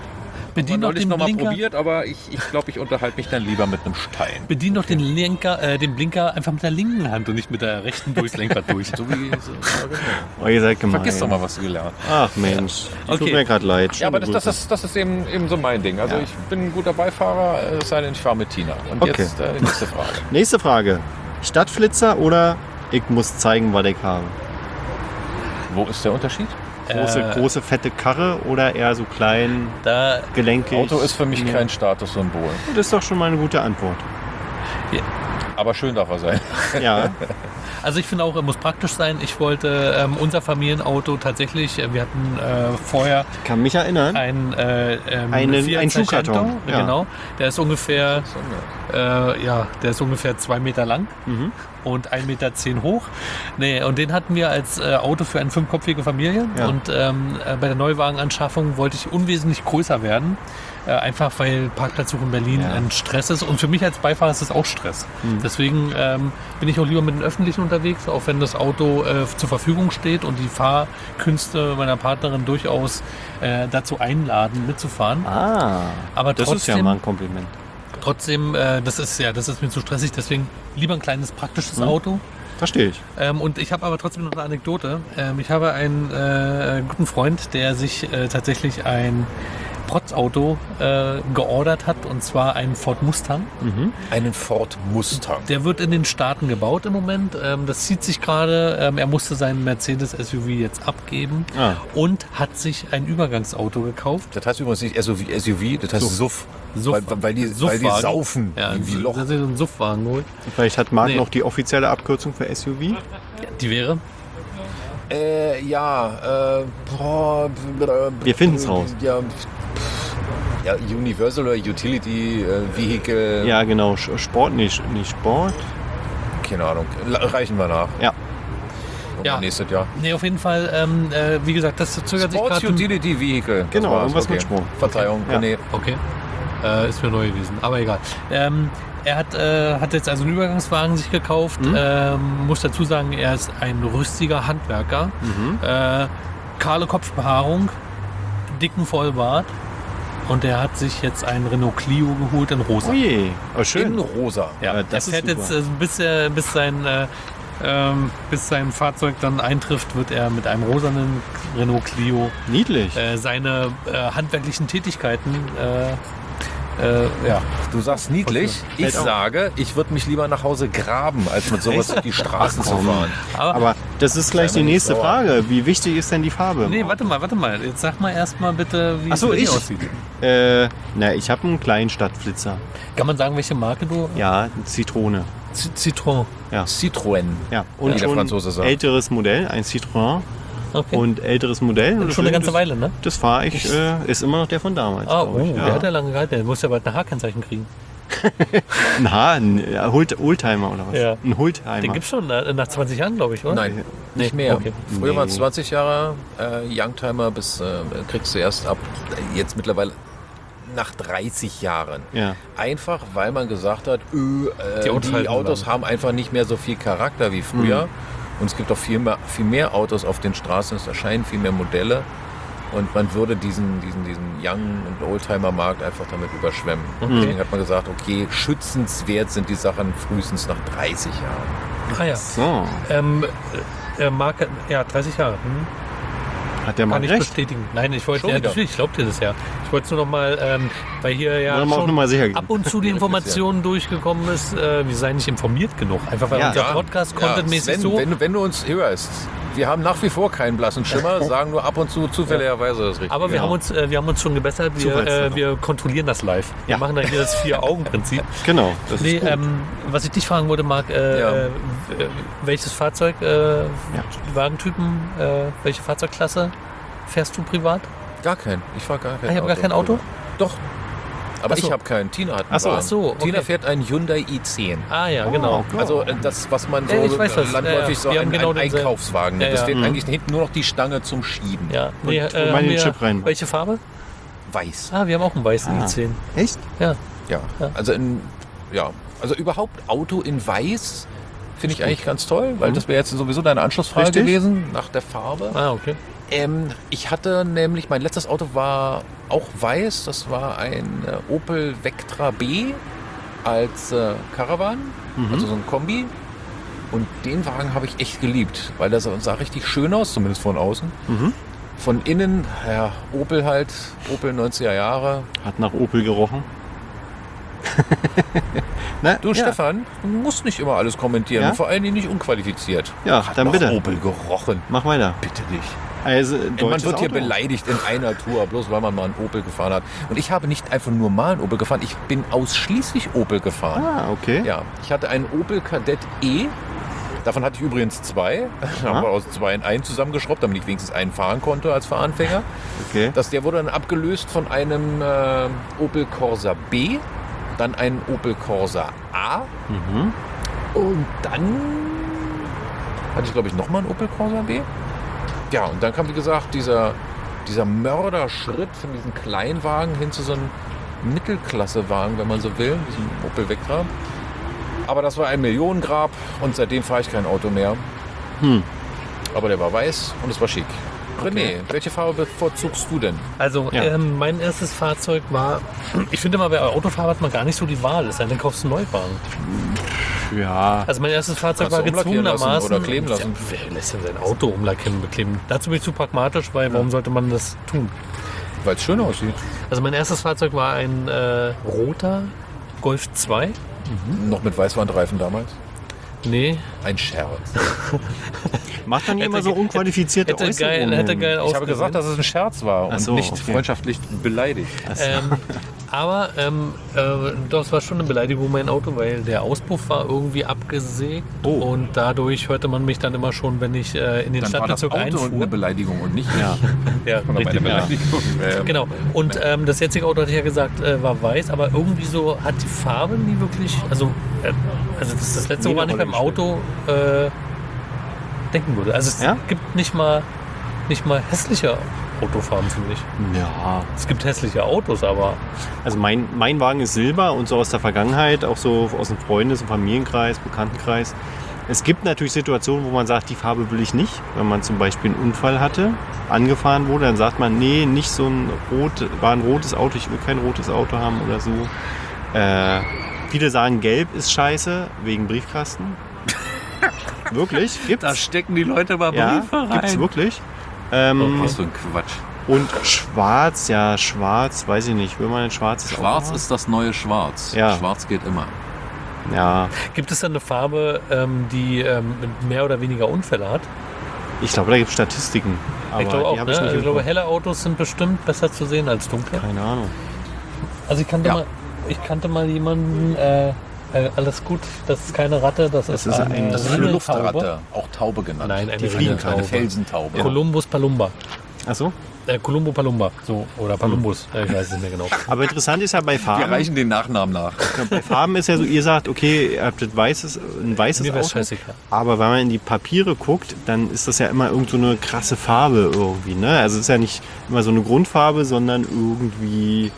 Bedien doch neulich den noch mal Blinker. probiert, aber ich glaube, ich unterhalte mich dann lieber mit einem Stein. Bedien doch den Blinker einfach mit der linken Hand und nicht mit der rechten durchs Lenkrad durch. So wie ja, genau. Oh, ihr seid gemein. Vergiss doch mal, was du gelernt Ach Mensch, tut Okay. mir gerade leid. Ja, aber Schöne das ist eben so mein Ding. Also Ja. ich bin ein guter Beifahrer, es sei denn, ich fahre mit Tina. Und Okay. jetzt die nächste Frage. Nächste Frage. Stadtflitzer oder ich muss zeigen, was ich habe? Wo ist der Unterschied? Große, fette Karre oder eher so klein, Da, gelenkig? Auto ist für mich Ja. kein Statussymbol. Das ist doch schon mal eine gute Antwort. Aber schön darf er sein. Ja, also ich finde auch, er muss praktisch sein. Ich wollte unser Familienauto tatsächlich, wir hatten vorher kann mich erinnern. einen Einen Fiat Schuhkarton, Seicento, ja. genau. Der ist ungefähr, der ist ungefähr 2 Meter lang Mhm. und 1,10 Meter hoch. Nee, und den hatten wir als Auto für eine 5-köpfige Familie. Ja. Und bei der Neuwagenanschaffung wollte ich unwesentlich größer werden. Einfach weil Parkplatzsuche in Berlin Ja. ein Stress ist. Und für mich als Beifahrer ist das auch Stress. Deswegen bin ich auch lieber mit den Öffentlichen unterwegs, auch wenn das Auto zur Verfügung steht und die Fahrkünste meiner Partnerin durchaus dazu einladen, mitzufahren. Aber Das ist ja mal ein Kompliment. Trotzdem, das ist mir zu stressig, deswegen lieber ein kleines praktisches Auto. Verstehe ich. Und ich habe aber trotzdem noch eine Anekdote. Ich habe einen guten Freund, der sich tatsächlich ein Protzauto geordert hat, und zwar einen Ford Mustang. Einen Ford Mustang. Der wird in den Staaten gebaut im Moment. Das zieht sich gerade. Er musste seinen Mercedes SUV jetzt abgeben und hat sich ein Übergangsauto gekauft. Das heißt übrigens nicht SUV, das heißt Suff. Suff. Weil die Suffwagen. saufen Ja, wie Loch. hat sich so einen Suffwagen geholt. Vielleicht hat Marc Nee. noch die offizielle Abkürzung für SUV. Die wäre? Wir finden's raus. Ja, Universal oder Utility Vehicle. Ja, genau. Sport nicht Sport. Keine Ahnung. Reichen wir nach. Ja. Ja. Nächstes Jahr. Nee, auf jeden Fall, wie gesagt, das zögert sich Sports gerade. Utility Vehicle. Das Genau, war's, irgendwas mit Sprung. Verzeihung. Ja. Nee. Okay. Ist mir neu gewesen, aber egal. Er hat jetzt also einen Übergangswagen sich gekauft. Muss dazu sagen, er ist ein rüstiger Handwerker. Kahle Kopfbehaarung, dicken Vollbart. Und er hat sich jetzt einen Renault Clio geholt in rosa. Oh je. Oh, In schön. rosa. Ja, Ja, er das ist fährt super. jetzt, bis sein Fahrzeug dann eintrifft, wird er mit einem rosanen Renault Clio Niedlich. seine handwerklichen Tätigkeiten Du sagst niedlich. Ich Fällt auf. sage, ich würde mich lieber nach Hause graben, als mit sowas auf die Straßen zu fahren. Aber das ist gleich die Sei mal nicht nächste sauer. Frage. Wie wichtig ist denn die Farbe? Nee, warte mal. Jetzt sag mal erstmal bitte, wie Ach so, es bei dir ich? aussieht. Ich habe einen kleinen Stadtflitzer. Kann man sagen, welche Marke du? Ja, eine Zitrone. Citroën. Ja. Citroën. Ja. Und Wie der schon Franzose sagt. älteres Modell, ein Citroën. Okay. Und älteres Modell. Und Schon eine ganze das, Weile, ne? Das fahre ich, ist immer noch der von damals. glaub ich. Der hat ja lange gehalten. Der muss ja bald ein H-Kennzeichen kriegen. Ein Oldtimer oder was? Ja. Ein Oldtimer. Den gibt's schon nach 20 Jahren, glaube ich, oder? Nein, nicht Nee, mehr. okay. Früher Nee. waren es 20 Jahre, Youngtimer bis kriegst du erst ab, jetzt mittlerweile nach 30 Jahren. Ja. Einfach, weil man gesagt hat, Die die Autos halten Autos lang. haben einfach nicht mehr so viel Charakter wie früher. Und es gibt auch viel mehr Autos auf den Straßen, es erscheinen viel mehr Modelle. Und man würde diesen Young- und Oldtimer-Markt einfach damit überschwemmen. Deswegen hat man gesagt, okay, schützenswert sind die Sachen frühestens nach 30 Jahren. Ah ja. So. Marke, ja, 30 Jahre. Hat der mal Kann ich recht? bestätigen. Nein, ich wollte, Schon ja, wieder. natürlich, ich glaube dir das ja. Ich wollte es nur noch mal, weil hier ja Wollen wir auch schon noch mal sicher gehen. ab und zu die Informationen durchgekommen ist, wir seien nicht informiert genug. Einfach weil Ja. unser Ja. Podcast contentmäßig Sven, so... wenn du uns hörst, wir haben nach wie vor keinen blassen Schimmer, sagen nur ab und zu zufälligerweise das Richtige. Aber wir haben uns schon gebessert. Zufallstreffer. Wir kontrollieren das live. Wir Ja. machen dann hier das 4-Augen-Prinzip. Genau. Das Nee, ist gut. was ich dich fragen wollte, Marc, welches Fahrzeug, Wagentypen, welche Fahrzeugklasse fährst du privat? Gar kein. Ich fahre gar kein Ah, ich habe gar kein Auto? Doch. Aber Ach so. ich habe keinen. Tina hat einen Ach so, Wagen. ach so, okay. Tina fährt einen Hyundai i10. Ah ja, genau. Oh, Also das, was man so Ja, ich weiß das. landläufig Ja, so wir haben ein genau denselben. Einkaufswagen nennt. Ja, Das ja. fährt eigentlich hinten nur noch die Stange zum Schieben. Ja, wo man den Chip reinmacht. welche Farbe? Weiß. Ah, wir haben auch einen weißen Ah. i10. Echt? Ja. Ja. Also überhaupt Auto in Weiß finde ich eigentlich ganz toll, weil das wäre jetzt sowieso deine Anschlussfrage Richtig. gewesen nach der Farbe. Ah, okay. Ich hatte nämlich, mein letztes Auto war auch weiß. Das war ein Opel Vectra B als Caravan, also so ein Kombi. Und den Wagen habe ich echt geliebt, weil der sah richtig schön aus, zumindest von außen. Von innen, ja, Opel halt, Opel 90er Jahre. Hat nach Opel gerochen. Na, Du, Stefan, du musst nicht immer alles kommentieren, Ja? vor allen Dingen nicht unqualifiziert. Ja, Hat dann nach bitte. Opel gerochen. Mach weiter. Bitte nicht. Also, Man deutsches wird hier Auto. beleidigt in einer Tour, bloß weil man mal einen Opel gefahren hat. Und ich habe nicht einfach nur mal einen Opel gefahren, ich bin ausschließlich Opel gefahren. Ah, okay. Ja, ich hatte einen Opel Kadett E. Davon hatte ich übrigens 2. Haben wir aus 2 in 1 zusammengeschraubt, damit ich wenigstens einen fahren konnte als Fahranfänger. Okay. Der wurde dann abgelöst von einem Opel Corsa B, dann ein Opel Corsa A. Und dann hatte ich, glaube ich, nochmal einen Opel Corsa B. Ja, und dann kam, wie gesagt, dieser Mörderschritt von diesem Kleinwagen hin zu so einem Mittelklassewagen, wenn man so will, diesem Opel Vectra. Aber das war ein Millionengrab und seitdem fahre ich kein Auto mehr. Aber der war weiß und es war schick. René, welche Farbe bevorzugst du denn? Also Ja. mein erstes Fahrzeug war, ich finde immer, bei Autofahrer hat man gar nicht so die Wahl, es sei denn, kaufst du einen Neuwagen. Ja. Also mein erstes Fahrzeug Kannst war du umlackieren lassen gezwungenermaßen... oder kleben lassen? Ja, wer lässt denn sein Auto umlackieren und bekleben? Dazu bin ich zu pragmatisch, weil warum sollte man das tun? Weil es schön aussieht. Also mein erstes Fahrzeug war ein roter Golf 2. Noch mit Weißwandreifen damals? Nee, Ein Scherz. Macht dann Hätte immer so ge- unqualifizierte hätte Äußerungen. geil Ich habe gesagt, dass es ein Scherz war und Ach so, nicht okay. freundschaftlich beleidigt. Aber doch, es war schon eine Beleidigung, mein Auto, weil der Auspuff war irgendwie abgesägt Oh. und dadurch hörte man mich dann immer schon, wenn ich in den Dann war das Stadtbezirk Auto einfuhr. eine Beleidigung und nicht Ja. Ja, Oder meine richtig, ja. Beleidigung. Genau. Und das jetzige Auto, hatte ich ja gesagt, war weiß, aber irgendwie so hat die Farbe nie wirklich, also das letzte, Nie woran eine ich beim Rolle Auto denken würde. Also es Ja? gibt nicht mal hässliche Autofarben, finde ich. Ja. Es gibt hässliche Autos, aber Also mein Wagen ist Silber und so aus der Vergangenheit, auch so aus dem Freundes- und Familienkreis, Bekanntenkreis. Es gibt natürlich Situationen, wo man sagt, die Farbe will ich nicht. Wenn man zum Beispiel einen Unfall hatte, angefahren wurde, dann sagt man, nee, nicht so ein war ein rotes Auto, ich will kein rotes Auto haben oder so. Viele sagen, gelb ist scheiße, wegen Briefkasten. Wirklich? Gibt's? stecken die Leute bei Ja, gibt's wirklich. Was für ein Quatsch. Und schwarz, ja, schwarz, weiß ich nicht. Will man ein schwarzes Auto Schwarz haben? ist das neue Schwarz. Ja. Schwarz geht immer. Ja, Gibt es denn eine Farbe, die mehr oder weniger Unfälle hat? ich glaube, da gibt es Statistiken. Aber Ich glaube auch, die hab ne? ich nicht Also ich im glaube, Kopf. helle Autos sind bestimmt besser zu sehen als dunkle. Keine Ahnung. Also Ja. ich kannte mal jemanden, alles gut, das ist keine Ratte, das ist ist eine, ein- Das ist eine Ringeltaube. Luftratte, auch Taube genannt. Nein, eine Die fliegen Ringeltaube. Eine Felsentaube. Columbus Palumba. Achso. Columbo Palumba, so, oder Palumbus, ich weiß es nicht mehr genau. Aber interessant ist ja bei Wir Farben. reichen den Nachnamen nach. Bei Farben ist ja so, ihr sagt, okay, ihr habt ein weißes Mir wär's Auto. scheißegal. Aber wenn man in die Papiere guckt, dann ist das ja immer irgend so eine krasse Farbe irgendwie. Ne? Also es ist ja nicht immer so eine Grundfarbe, sondern irgendwie,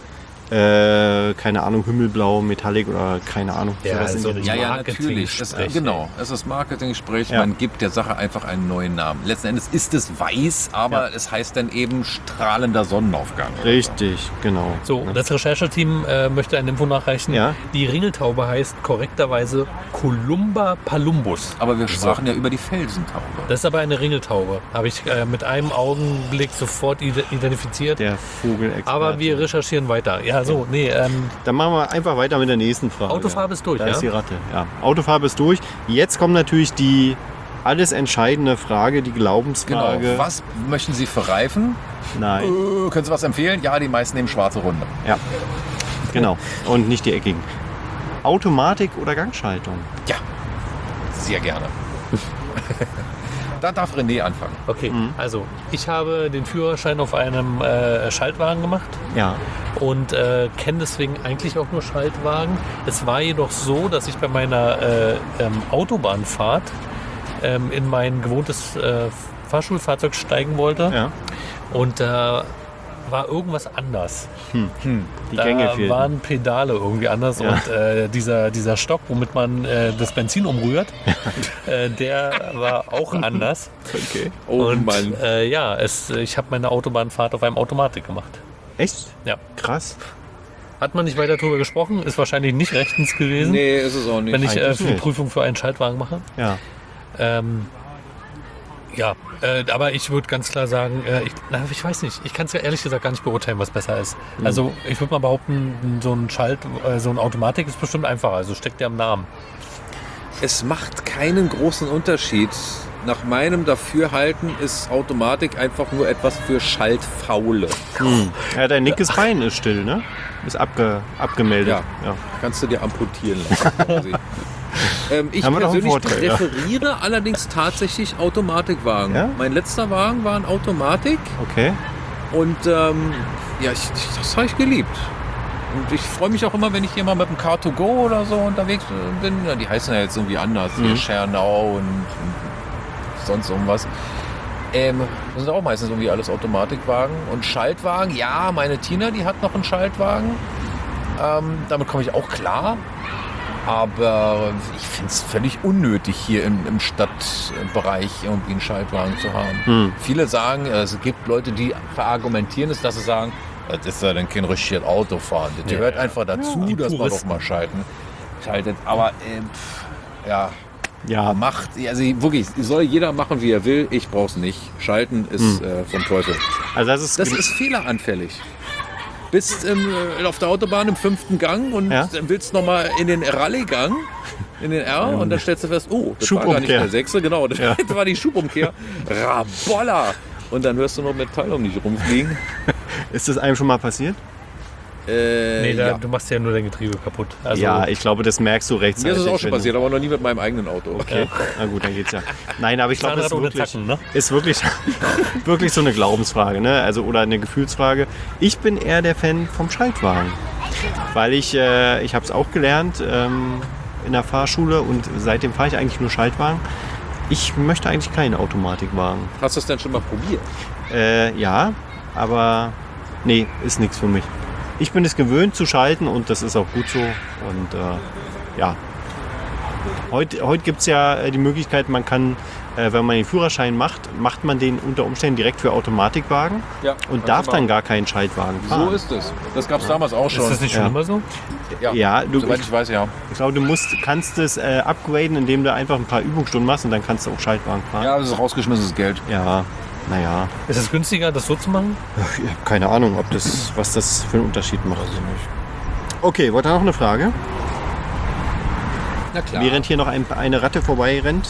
keine Ahnung, Himmelblau, Metallic oder keine Ahnung. Ja, sowas in also die Richtung. Ja, ja, Marketing natürlich. Es, sprechen. genau, es ist Marketing-Sprech. Ja. Man gibt der Sache einfach einen neuen Namen. Letzten Endes ist es weiß, aber es heißt dann eben strahlender Sonnenaufgang. oder so. Richtig, genau. So, das Rechercheteam möchte eine Info nachreichen. Ja. Die Ringeltaube heißt korrekterweise Columba Palumbus. Aber wir sprachen ja über die Felsentaube. Das ist aber eine Ringeltaube. Habe ich mit einem Augenblick sofort identifiziert. Der Vogelexperte. Aber wir recherchieren weiter. Ja, so, nee, Dann machen wir einfach weiter mit der nächsten Frage. Autofarbe ist durch, da ja? ist die Ratte. Ja, Autofarbe ist durch. Jetzt kommt natürlich die alles entscheidende Frage, die Genau. Glaubensfrage. Was möchten Sie für Reifen? Nein. Können Sie was empfehlen? Ja, die meisten nehmen schwarze Runde. Ja, genau. Und nicht die eckigen. Automatik oder Gangschaltung? Ja, sehr gerne. Da darf René anfangen. okay. Also, ich habe den Führerschein auf einem Schaltwagen gemacht. Ja. Und kenne deswegen eigentlich auch nur Schaltwagen. Es war jedoch so, dass ich bei meiner Autobahnfahrt in mein gewohntes Fahrschulfahrzeug steigen wollte. Ja. Und da war irgendwas anders. Die Da Gänge fehlten. waren Pedale irgendwie anders und dieser Stock, womit man das Benzin umrührt, der war auch anders. Okay. Oh Und Mann. ich habe meine Autobahnfahrt auf einem Automatik gemacht. Echt? Ja. Krass. Hat man nicht weiter darüber gesprochen, ist wahrscheinlich nicht rechtens gewesen, Nee, ist es auch nicht. wenn ich eigentlich für die nicht. Prüfung für einen Schaltwagen mache. Ja. Aber ich würde ganz klar sagen, ich weiß nicht, ich kann es ja ehrlich gesagt gar nicht beurteilen, was besser ist. Also ich würde mal behaupten, so ein Automatik ist bestimmt einfacher, also steckt ja im Namen. Es macht keinen großen Unterschied. Nach meinem Dafürhalten ist Automatik einfach nur etwas für Schaltfaule. Ja, dein linkes Bein ist still, ne? Ist abgemeldet. Ja. Kannst du dir amputieren lassen. quasi. Ich Haben wir doch einen persönlich Vorteil, ja. präferiere allerdings tatsächlich Automatikwagen. Ja? Mein letzter Wagen war ein Automatik Okay. und das habe ich geliebt. Und ich freue mich auch immer, wenn ich hier mal mit dem Car2Go oder so unterwegs bin. Ja, die heißen ja jetzt irgendwie anders. Hier Schernau und sonst irgendwas. Das sind auch meistens irgendwie alles Automatikwagen. Und Schaltwagen, ja, meine Tina, die hat noch einen Schaltwagen. Damit komme ich auch klar. Aber ich finde es völlig unnötig, hier im Stadtbereich irgendwie einen Schaltwagen zu haben. Viele sagen, es gibt Leute, die verargumentieren es, dass sie sagen, das ist ja dann kein richtiges Autofahren. Das gehört einfach dazu, die dass man doch Puristen. mal schaltet. Aber Ja, macht, also wirklich, soll jeder machen, wie er will. Ich brauch's nicht. Schalten ist vom Teufel. also das ist fehleranfällig. Bist auf der Autobahn im 5. Gang und Ja. willst nochmal in den Rallye-Gang, in den R, und dann stellst du fest, oh, das war gar nicht Schubumkehr. der 6. Genau, das Ja. war die Schubumkehr. Rabolla! Und dann hörst du noch Metall um dich rumfliegen. Ist das einem schon mal passiert? Ja. Du machst ja nur dein Getriebe kaputt. Also, Ja, ich glaube, das merkst du Mir rechtzeitig. ist es auch schon wenn du- passiert, aber noch nie mit meinem eigenen Auto. Okay, na gut, dann geht's ja. Nein, aber ich glaube, das ist Zahnrad ohne wirklich, Zacken, ne? ist wirklich, wirklich so eine Glaubensfrage, ne? Also, oder eine Gefühlsfrage. Ich bin eher der Fan vom Schaltwagen, weil ich habe es auch gelernt in der Fahrschule und seitdem fahre ich eigentlich nur Schaltwagen. Ich möchte eigentlich keinen Automatikwagen. Hast du es denn schon mal probiert? Ja, aber nee, ist nichts für mich. Ich bin es gewöhnt zu schalten und das ist auch gut so. Und ja, heute gibt es ja die Möglichkeit, man kann, wenn man den Führerschein macht man den unter Umständen direkt für Automatikwagen Ja. und darf dann gar keinen Schaltwagen fahren. So ist es. Das gab es damals auch schon. ist das nicht schon Ja. immer so? Ja, Soweit ich weiß, ja. ich glaube, du kannst es upgraden, indem du einfach ein paar Übungsstunden machst und dann kannst du auch Schaltwagen fahren. Ja, das ist rausgeschmissenes Geld. Ja, naja, Ist es günstiger, das so zu machen? ich habe keine Ahnung, was das für einen Unterschied macht. Okay, wollt ihr noch eine Frage? Na klar. Während hier noch eine Ratte vorbeirennt.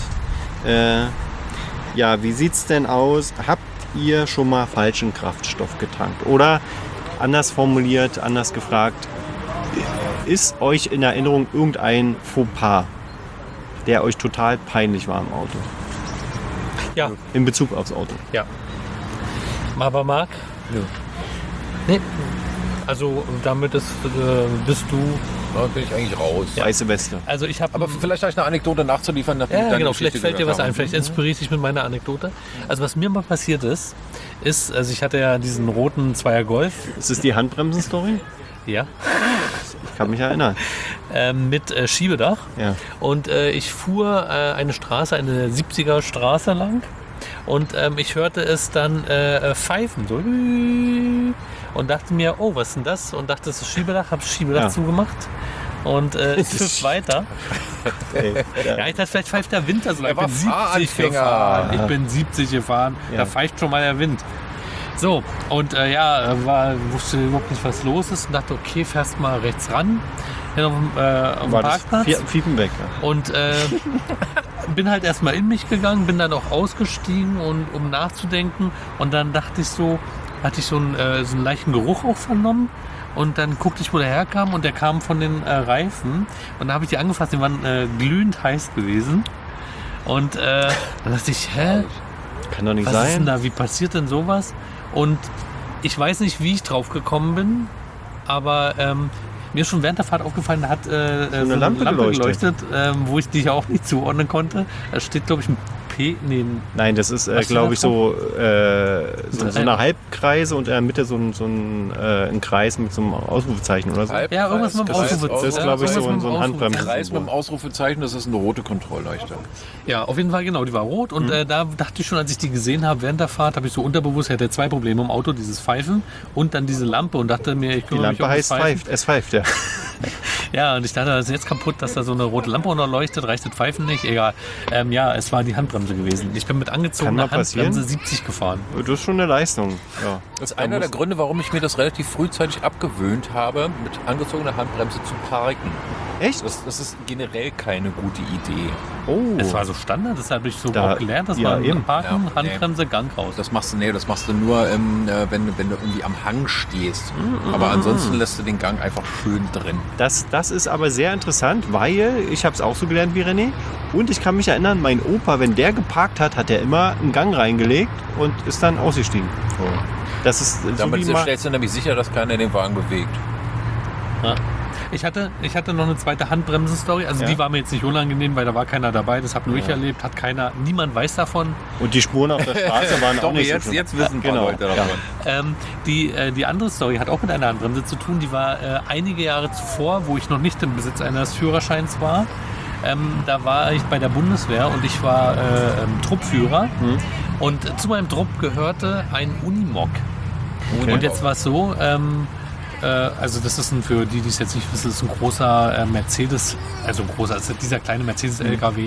Ja, wie sieht's denn aus? Habt ihr schon mal falschen Kraftstoff getankt? Oder anders formuliert, anders gefragt, ist euch in Erinnerung irgendein Fauxpas, der euch total peinlich war im Auto? Ja. In Bezug aufs Auto. Ja. Aber Marc? Ja. Nee. Also damit bist du. Da bin ich eigentlich raus. Weiße Weste. Also ich habe. Aber vielleicht habe ich eine Anekdote nachzuliefern. nachdem ich Ja, deine genau, Geschichte vielleicht fällt dir gehört was ein, habe. vielleicht inspiriere ich dich mit meiner Anekdote. Also was mir mal passiert ist, also ich hatte ja diesen roten Zweier Golf, Ist das die Handbremsen-Story? ja, Ich kann mich erinnern. mit Schiebedach. Ja. Und ich fuhr eine 70er Straße lang und ich hörte es dann pfeifen, so, und dachte mir, oh, was ist denn das? Und dachte, das ist Schiebedach, habe das Schiebedach Ja. zugemacht und es pfiff weiter. Ey, Ja, ich dachte, vielleicht pfeift der Wind da so lang. Er war Ich bin 70 Fahranfänger. gefahren. Ich bin 70 gefahren. Ja. Da pfeift schon mal der Wind. So, und wusste überhaupt nicht, was los ist und dachte, okay, fährst mal rechts ran. Hier auf dem war das Parkplatz. Fiepen weg. Ja. Und bin halt erstmal in mich gegangen, bin dann auch ausgestiegen, um nachzudenken. Und dann dachte ich so, hatte ich so einen leichten Geruch auch vernommen. Und dann guckte ich, wo der herkam. Und der kam von den Reifen. Und da habe ich die angefasst, die waren glühend heiß gewesen. Und dann dachte ich, hä? Kann doch nicht Was ist denn sein. da? Wie passiert denn sowas? Und ich weiß nicht, wie ich drauf gekommen bin, aber mir ist schon während der Fahrt aufgefallen, da hat so eine Lampe geleuchtet. wo ich dich auch nicht zuordnen konnte. Da steht, glaube ich, ein P? Nee, Nein, das ist, Was glaube ich, steht so eine Halbkreise und in der Mitte so ein Kreis mit so einem Ausrufezeichen oder so. ja, irgendwas mit dem Ausrufezeichen. Das ist, glaube ich, so Irgendwas mit dem ein Handbremsen. Kreis mit dem Ausrufezeichen, das ist eine rote Kontrollleuchte. Ja, auf jeden Fall, genau, die war rot. Und da dachte ich schon, als ich die gesehen habe während der Fahrt, habe ich so unterbewusst, ich hatte 2 Probleme im Auto, dieses Pfeifen und dann diese Lampe und dachte mir, ich Die kümmere mich Lampe um das heißt Pfeifen. pfeift, es pfeift, ja. Ja, und ich dachte, das ist jetzt kaputt, dass da so eine rote Lampe unterleuchtet, reicht das Pfeifen nicht, egal. Ja, es war die Handbremse gewesen. Ich bin mit angezogener Kann mal passieren. Handbremse 70 gefahren. Das ist schon eine Leistung. Ja. Das ist einer der Gründe, warum ich mir das relativ frühzeitig abgewöhnt habe, mit angezogener Handbremse zu parken. Echt? Das ist generell keine gute Idee. Oh. Es war so Standard, das habe ich so Da- auch gelernt, dass ja, man eben. Parken, Ja, Handbremse, Gang raus. Das machst du nur, wenn du irgendwie am Hang stehst. Aber ansonsten lässt du den Gang einfach schön drin. Das ist aber sehr interessant, weil ich habe es auch so gelernt wie René. Und ich kann mich erinnern, mein Opa, wenn der geparkt hat, hat er immer einen Gang reingelegt und ist dann ausgestiegen. So. Das ist so Damit wie stellst du nämlich sicher, dass keiner den Wagen bewegt. Ja. Ich hatte noch eine zweite Handbremsen-Story. Also Ja. die war mir jetzt nicht unangenehm, weil da war keiner dabei. Das habe nur ich erlebt. Niemand weiß davon. Und die Spuren auf der Straße waren auch nicht so schlimm. jetzt wissen ein paar Genau, Leute ja. davon. Die andere Story hat auch mit einer Handbremse zu tun. Die war einige Jahre zuvor, wo ich noch nicht im Besitz eines Führerscheins war. Da war ich bei der Bundeswehr und ich war Truppführer. Und zu meinem Trupp gehörte ein Unimog. Okay. Und jetzt war es so, also das ist für die es jetzt nicht wissen, das ist ein großer Mercedes, also dieser kleine Mercedes-LKW.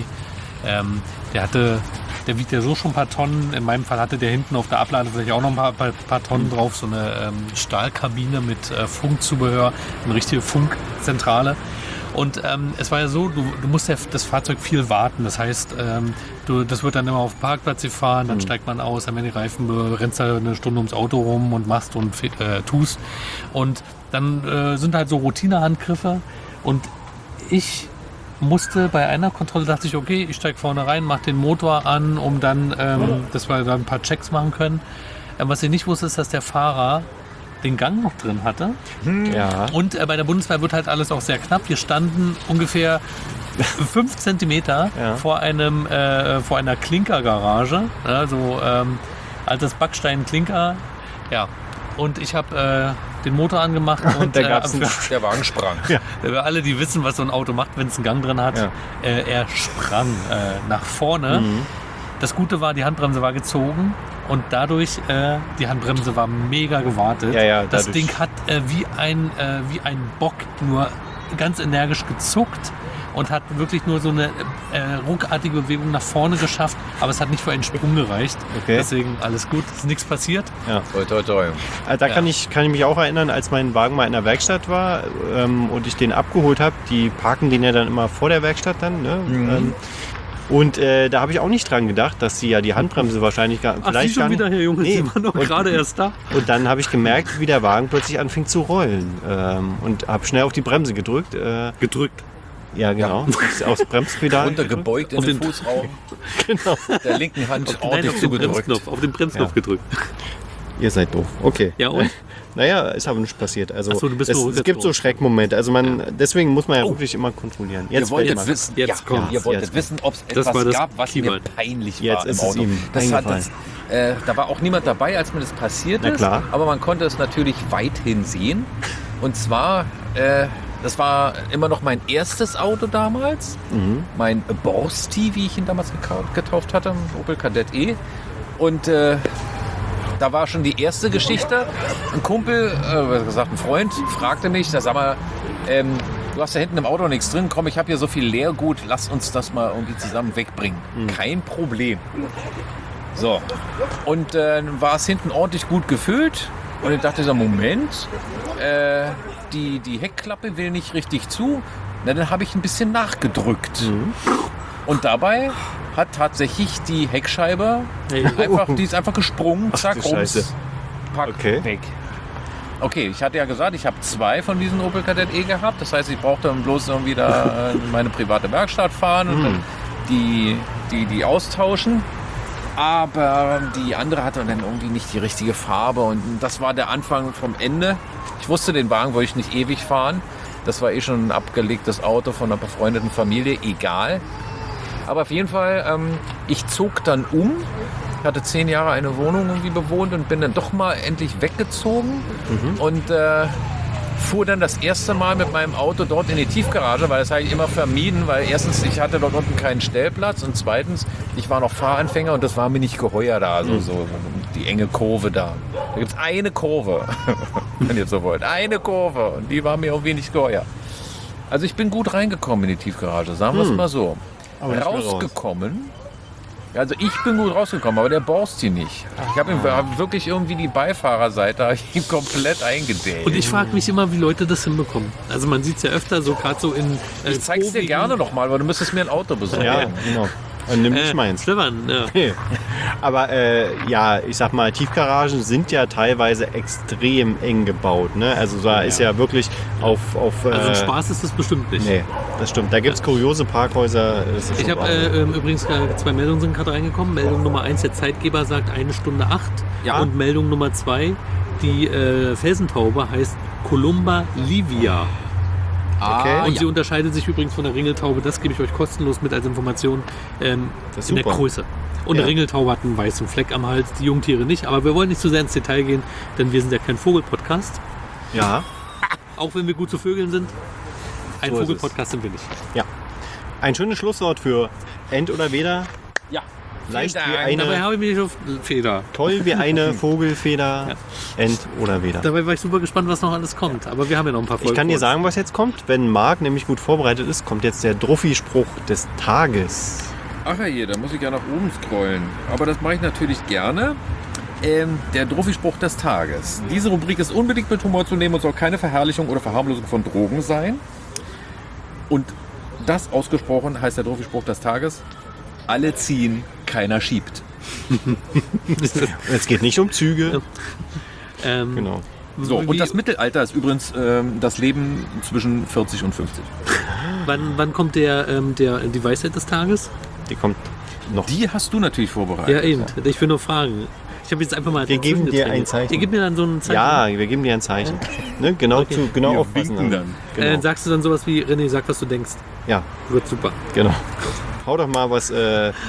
Der wiegt ja so schon ein paar Tonnen. In meinem Fall hatte der hinten auf der Abladefläche auch noch ein paar Tonnen drauf. So eine Stahlkabine mit Funkzubehör, eine richtige Funkzentrale. Und es war ja so, du musst ja das Fahrzeug viel warten. Das heißt, das wird dann immer auf dem Parkplatz gefahren, dann steigt man aus, dann werden die Reifen, rennst da eine Stunde ums Auto rum und machst und tust. Und dann sind halt so Routinehandgriffe. Und ich musste bei einer Kontrolle, dachte ich, okay, ich steige vorne rein, mache den Motor an, um dann, dass wir dann ein paar Checks machen können. Was ich nicht wusste, ist, dass der Fahrer den Gang noch drin hatte. Ja. Und bei der Bundeswehr wird halt alles auch sehr knapp. Wir standen ungefähr 5 Zentimeter vor einer Klinkergarage. Also altes Backstein-Klinker. Ja. Und ich habe den Motor angemacht und Da gab's einen Der Wagen sprang. für alle, die wissen, was so ein Auto macht, wenn es einen Gang drin hat, Ja. er sprang nach vorne. Das Gute war, die Handbremse war gezogen und dadurch, die Handbremse war mega gewartet. Ja, das dadurch. Ding hat wie ein Bock nur ganz energisch gezuckt und hat wirklich nur so eine ruckartige Bewegung nach vorne geschafft, aber es hat nicht für einen Sprung gereicht. Okay. Deswegen alles gut, ist nichts passiert. Toi, toi, toi. Da kann ich mich auch erinnern, als mein Wagen mal in der Werkstatt war und ich den abgeholt habe. Die parken den ja dann immer vor der Werkstatt dann. Ne? Und da habe ich auch nicht dran gedacht, dass sie ja die Handbremse wahrscheinlich vielleicht gar nicht... hier, Junge, Nee. Sie waren doch Und- gerade erst da. Und dann habe ich gemerkt, wie der Wagen plötzlich anfing zu rollen und habe schnell auf die Bremse gedrückt. Gedrückt. Ja, genau. Aufs Bremspedal. Runtergebeugt in Auf den den- Fußraum. Genau. Der linken Hand Nein, ordentlich auf den zugedrückt. Bremsknopf, auf den Bremsknopf Ja. gedrückt. Ihr seid doof. Okay. Ja, und? Naja, ist aber nichts passiert. Also Ach so, du bist es beruhigt gibt so jetzt. Schreckmomente. Also deswegen muss man ja wirklich immer kontrollieren. Ihr wolltet fällt mal. wissen, Jetzt kommt's. ihr wolltet Jetzt wissen, ob es Das war etwas das gab, was mir Keyword. peinlich Jetzt war ist im es Auto. ihm Da eingefallen. war auch niemand dabei, als mir das passiert Na ist. klar. Aber man konnte es natürlich weithin sehen. Und zwar, das war immer noch mein erstes Auto damals. Mein Borsti, wie ich ihn damals getauft hatte, Opel Kadett E. Und da war schon die erste Geschichte. Ein Kumpel, ein Freund, fragte mich, sag mal, du hast da hinten im Auto nichts drin, komm, ich habe hier so viel Leergut, lass uns das mal irgendwie zusammen wegbringen. Kein Problem. So, und dann war es hinten ordentlich gut gefüllt und ich dachte so, Moment, die Heckklappe will nicht richtig zu. Na, dann habe ich ein bisschen nachgedrückt. Und dabei hat tatsächlich die Heckscheibe die ist einfach gesprungen, zack, du Scheiße. pack, Okay. weg. Okay, ich hatte ja gesagt, ich habe 2 von diesen Opel Kadett E gehabt. Das heißt, ich brauchte dann bloß irgendwie da in meine private Werkstatt fahren und dann die austauschen. Aber die andere hatte dann irgendwie nicht die richtige Farbe und das war der Anfang vom Ende. Ich wusste, den Wagen wollte ich nicht ewig fahren. Das war eh schon ein abgelegtes Auto von einer befreundeten Familie, egal. Aber auf jeden Fall Ich zog dann um. Ich hatte 10 Jahre eine Wohnung irgendwie bewohnt und bin dann doch mal endlich weggezogen und fuhr dann das erste Mal mit meinem Auto dort in die Tiefgarage, weil das habe ich immer vermieden, weil erstens, ich hatte dort unten keinen Stellplatz und zweitens, ich war noch Fahranfänger und das war mir nicht geheuer da, so die enge Kurve da. Da gibt es eine Kurve, wenn ihr so wollt, eine Kurve und die war mir irgendwie nicht geheuer. Also ich bin gut reingekommen in die Tiefgarage, sagen wir es mal so. Aber nicht mehr raus. Rausgekommen. Also ich bin gut rausgekommen, aber der Borsti nicht. Ich habe ihm wirklich irgendwie die Beifahrerseite komplett eingedäht. Und ich frage mich immer, wie Leute das hinbekommen. Also man sieht es ja öfter so, gerade so in Ich zeig's dir gerne nochmal, weil du müsstest mir ein Auto besorgen. Ja, genau. Und nimm nicht meins. Stefan, ja. Okay. Aber ja, ich sag mal, Tiefgaragen sind ja teilweise extrem eng gebaut. Ne? Also da ist ja wirklich auf Also ein Spaß ist das bestimmt nicht. Nee, das stimmt. Da gibt es kuriose Parkhäuser. Das ist Ich schon habe wahr. übrigens 2 Meldungen sind gerade reingekommen. Meldung Nummer 1, der Zeitgeber sagt 1 Stunde 8. Ja. Und Meldung Nummer 2, die Felsentaube heißt Columba livia. Okay. Und sie unterscheidet sich übrigens von der Ringeltaube, das gebe ich euch kostenlos mit als Information, Das ist in der super. Größe. Und Ja. eine Ringeltaube hat einen weißen Fleck am Hals, die Jungtiere nicht. Aber wir wollen nicht zu sehr ins Detail gehen, denn wir sind ja kein Vogel-Podcast. Ja, Auch wenn wir gut zu Vögeln sind. Ein So ist es. Vogel-Podcast sind wir nicht. ja. Ein schönes Schlusswort für End oder Weder. Ja. Leicht Vielen wie Dank. Dabei eine, habe ich mich auf Feder. toll wie eine Vogelfeder. End oder Weder. Dabei war ich super gespannt, was noch alles kommt. Aber wir haben ja noch ein paar Folgen. Ich kann dir vor uns. sagen, was jetzt kommt. Wenn Marc nämlich gut vorbereitet ist, kommt jetzt der Druffi-Spruch des Tages. Ach je, da muss ich ja nach oben scrollen. Aber das mache ich natürlich gerne. Der Druffi-Spruch des Tages. Diese Rubrik ist unbedingt mit Humor zu nehmen und soll keine Verherrlichung oder Verharmlosung von Drogen sein. Und das ausgesprochen heißt der Druffi-Spruch des Tages: Alle ziehen, keiner schiebt. Es geht nicht um Züge. Genau. Genau. So, und das Mittelalter ist übrigens das Leben zwischen 40 und 50. Wann kommt die Weisheit des Tages? Die kommt noch. Die hast du natürlich vorbereitet. Ja, eben. Ich will nur fragen. Ich habe jetzt einfach mal. Wir geben dir zwischengedrängelt. ein Zeichen. Ihr gebt mir dann so ein Zeichen. Ja, wir geben dir ein Zeichen. Ne? Genau, Okay. genau Wir aufpassen. winken dann. Genau. Sagst du dann sowas wie, René, sag, was du denkst. Ja, Wird super. genau. Hau doch mal was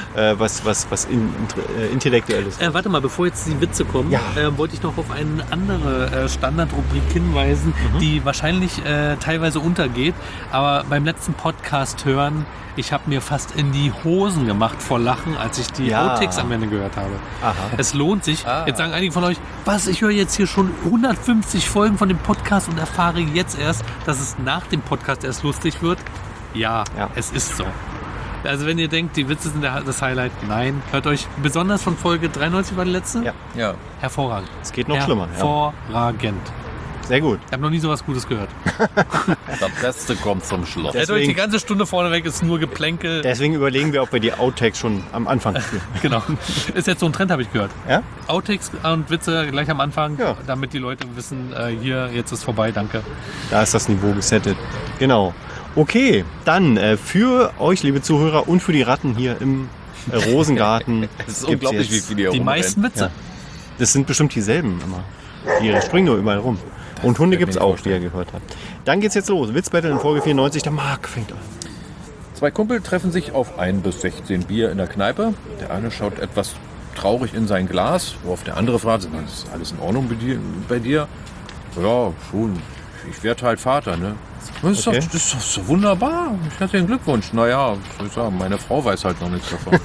Intellektuelles. Warte mal, bevor jetzt die Witze kommen, Ja. wollte ich noch auf eine andere Standardrubrik hinweisen, die wahrscheinlich teilweise untergeht. Aber beim letzten Podcast hören, ich habe mir fast in die Hosen gemacht vor Lachen, als ich die Ja. Outtakes am Ende gehört habe. Aha. Es lohnt sich. Jetzt sagen einige von euch, was, ich höre jetzt hier schon 150 Folgen von dem Podcast und erfahre jetzt erst, dass es nach dem Podcast erst lustig wird. Ja, Ja. es ist so. Also wenn ihr denkt, die Witze sind das Highlight, nein. Hört euch besonders von Folge 93 war die letzte? Ja. Ja. Hervorragend. Es geht noch schlimmer. Ja. Hervorragend. Sehr gut. Ich habe noch nie sowas Gutes gehört. Das Beste kommt zum Schluss. Hört euch die ganze Stunde vorneweg, ist nur Geplänkel. Deswegen überlegen wir, ob wir die Outtakes schon am Anfang führen. Genau. Ist jetzt so ein Trend, habe ich gehört. Ja? Outtakes und Witze gleich am Anfang, Ja. damit die Leute wissen, hier, jetzt ist vorbei, danke. Da ist das Niveau gesettet. Genau. Okay, dann für euch, liebe Zuhörer, und für die Ratten hier im Rosengarten. Es ist gibt's unglaublich, wie jetzt- viele hier Die rumrennen. meisten Witze. Ja. Das sind bestimmt dieselben immer. Die springen nur überall rum. Und Hunde kann gibt es ich mir auch, nicht wie ihr gehört habt. Dann geht's jetzt los. Witzbattle in Folge 94. Der Marc fängt an. 2 Kumpel treffen sich auf 1 bis 16 Bier in der Kneipe. Der eine schaut etwas traurig in sein Glas, worauf der andere fragt, ist alles in Ordnung bei dir? Ja, schon. Ich werde halt Vater, ne? Das ist, Okay. doch, das ist doch so wunderbar. Herzlichen Glückwunsch. Naja, was soll ich sagen, meine Frau weiß halt noch nichts davon.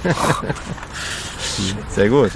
Sehr gut.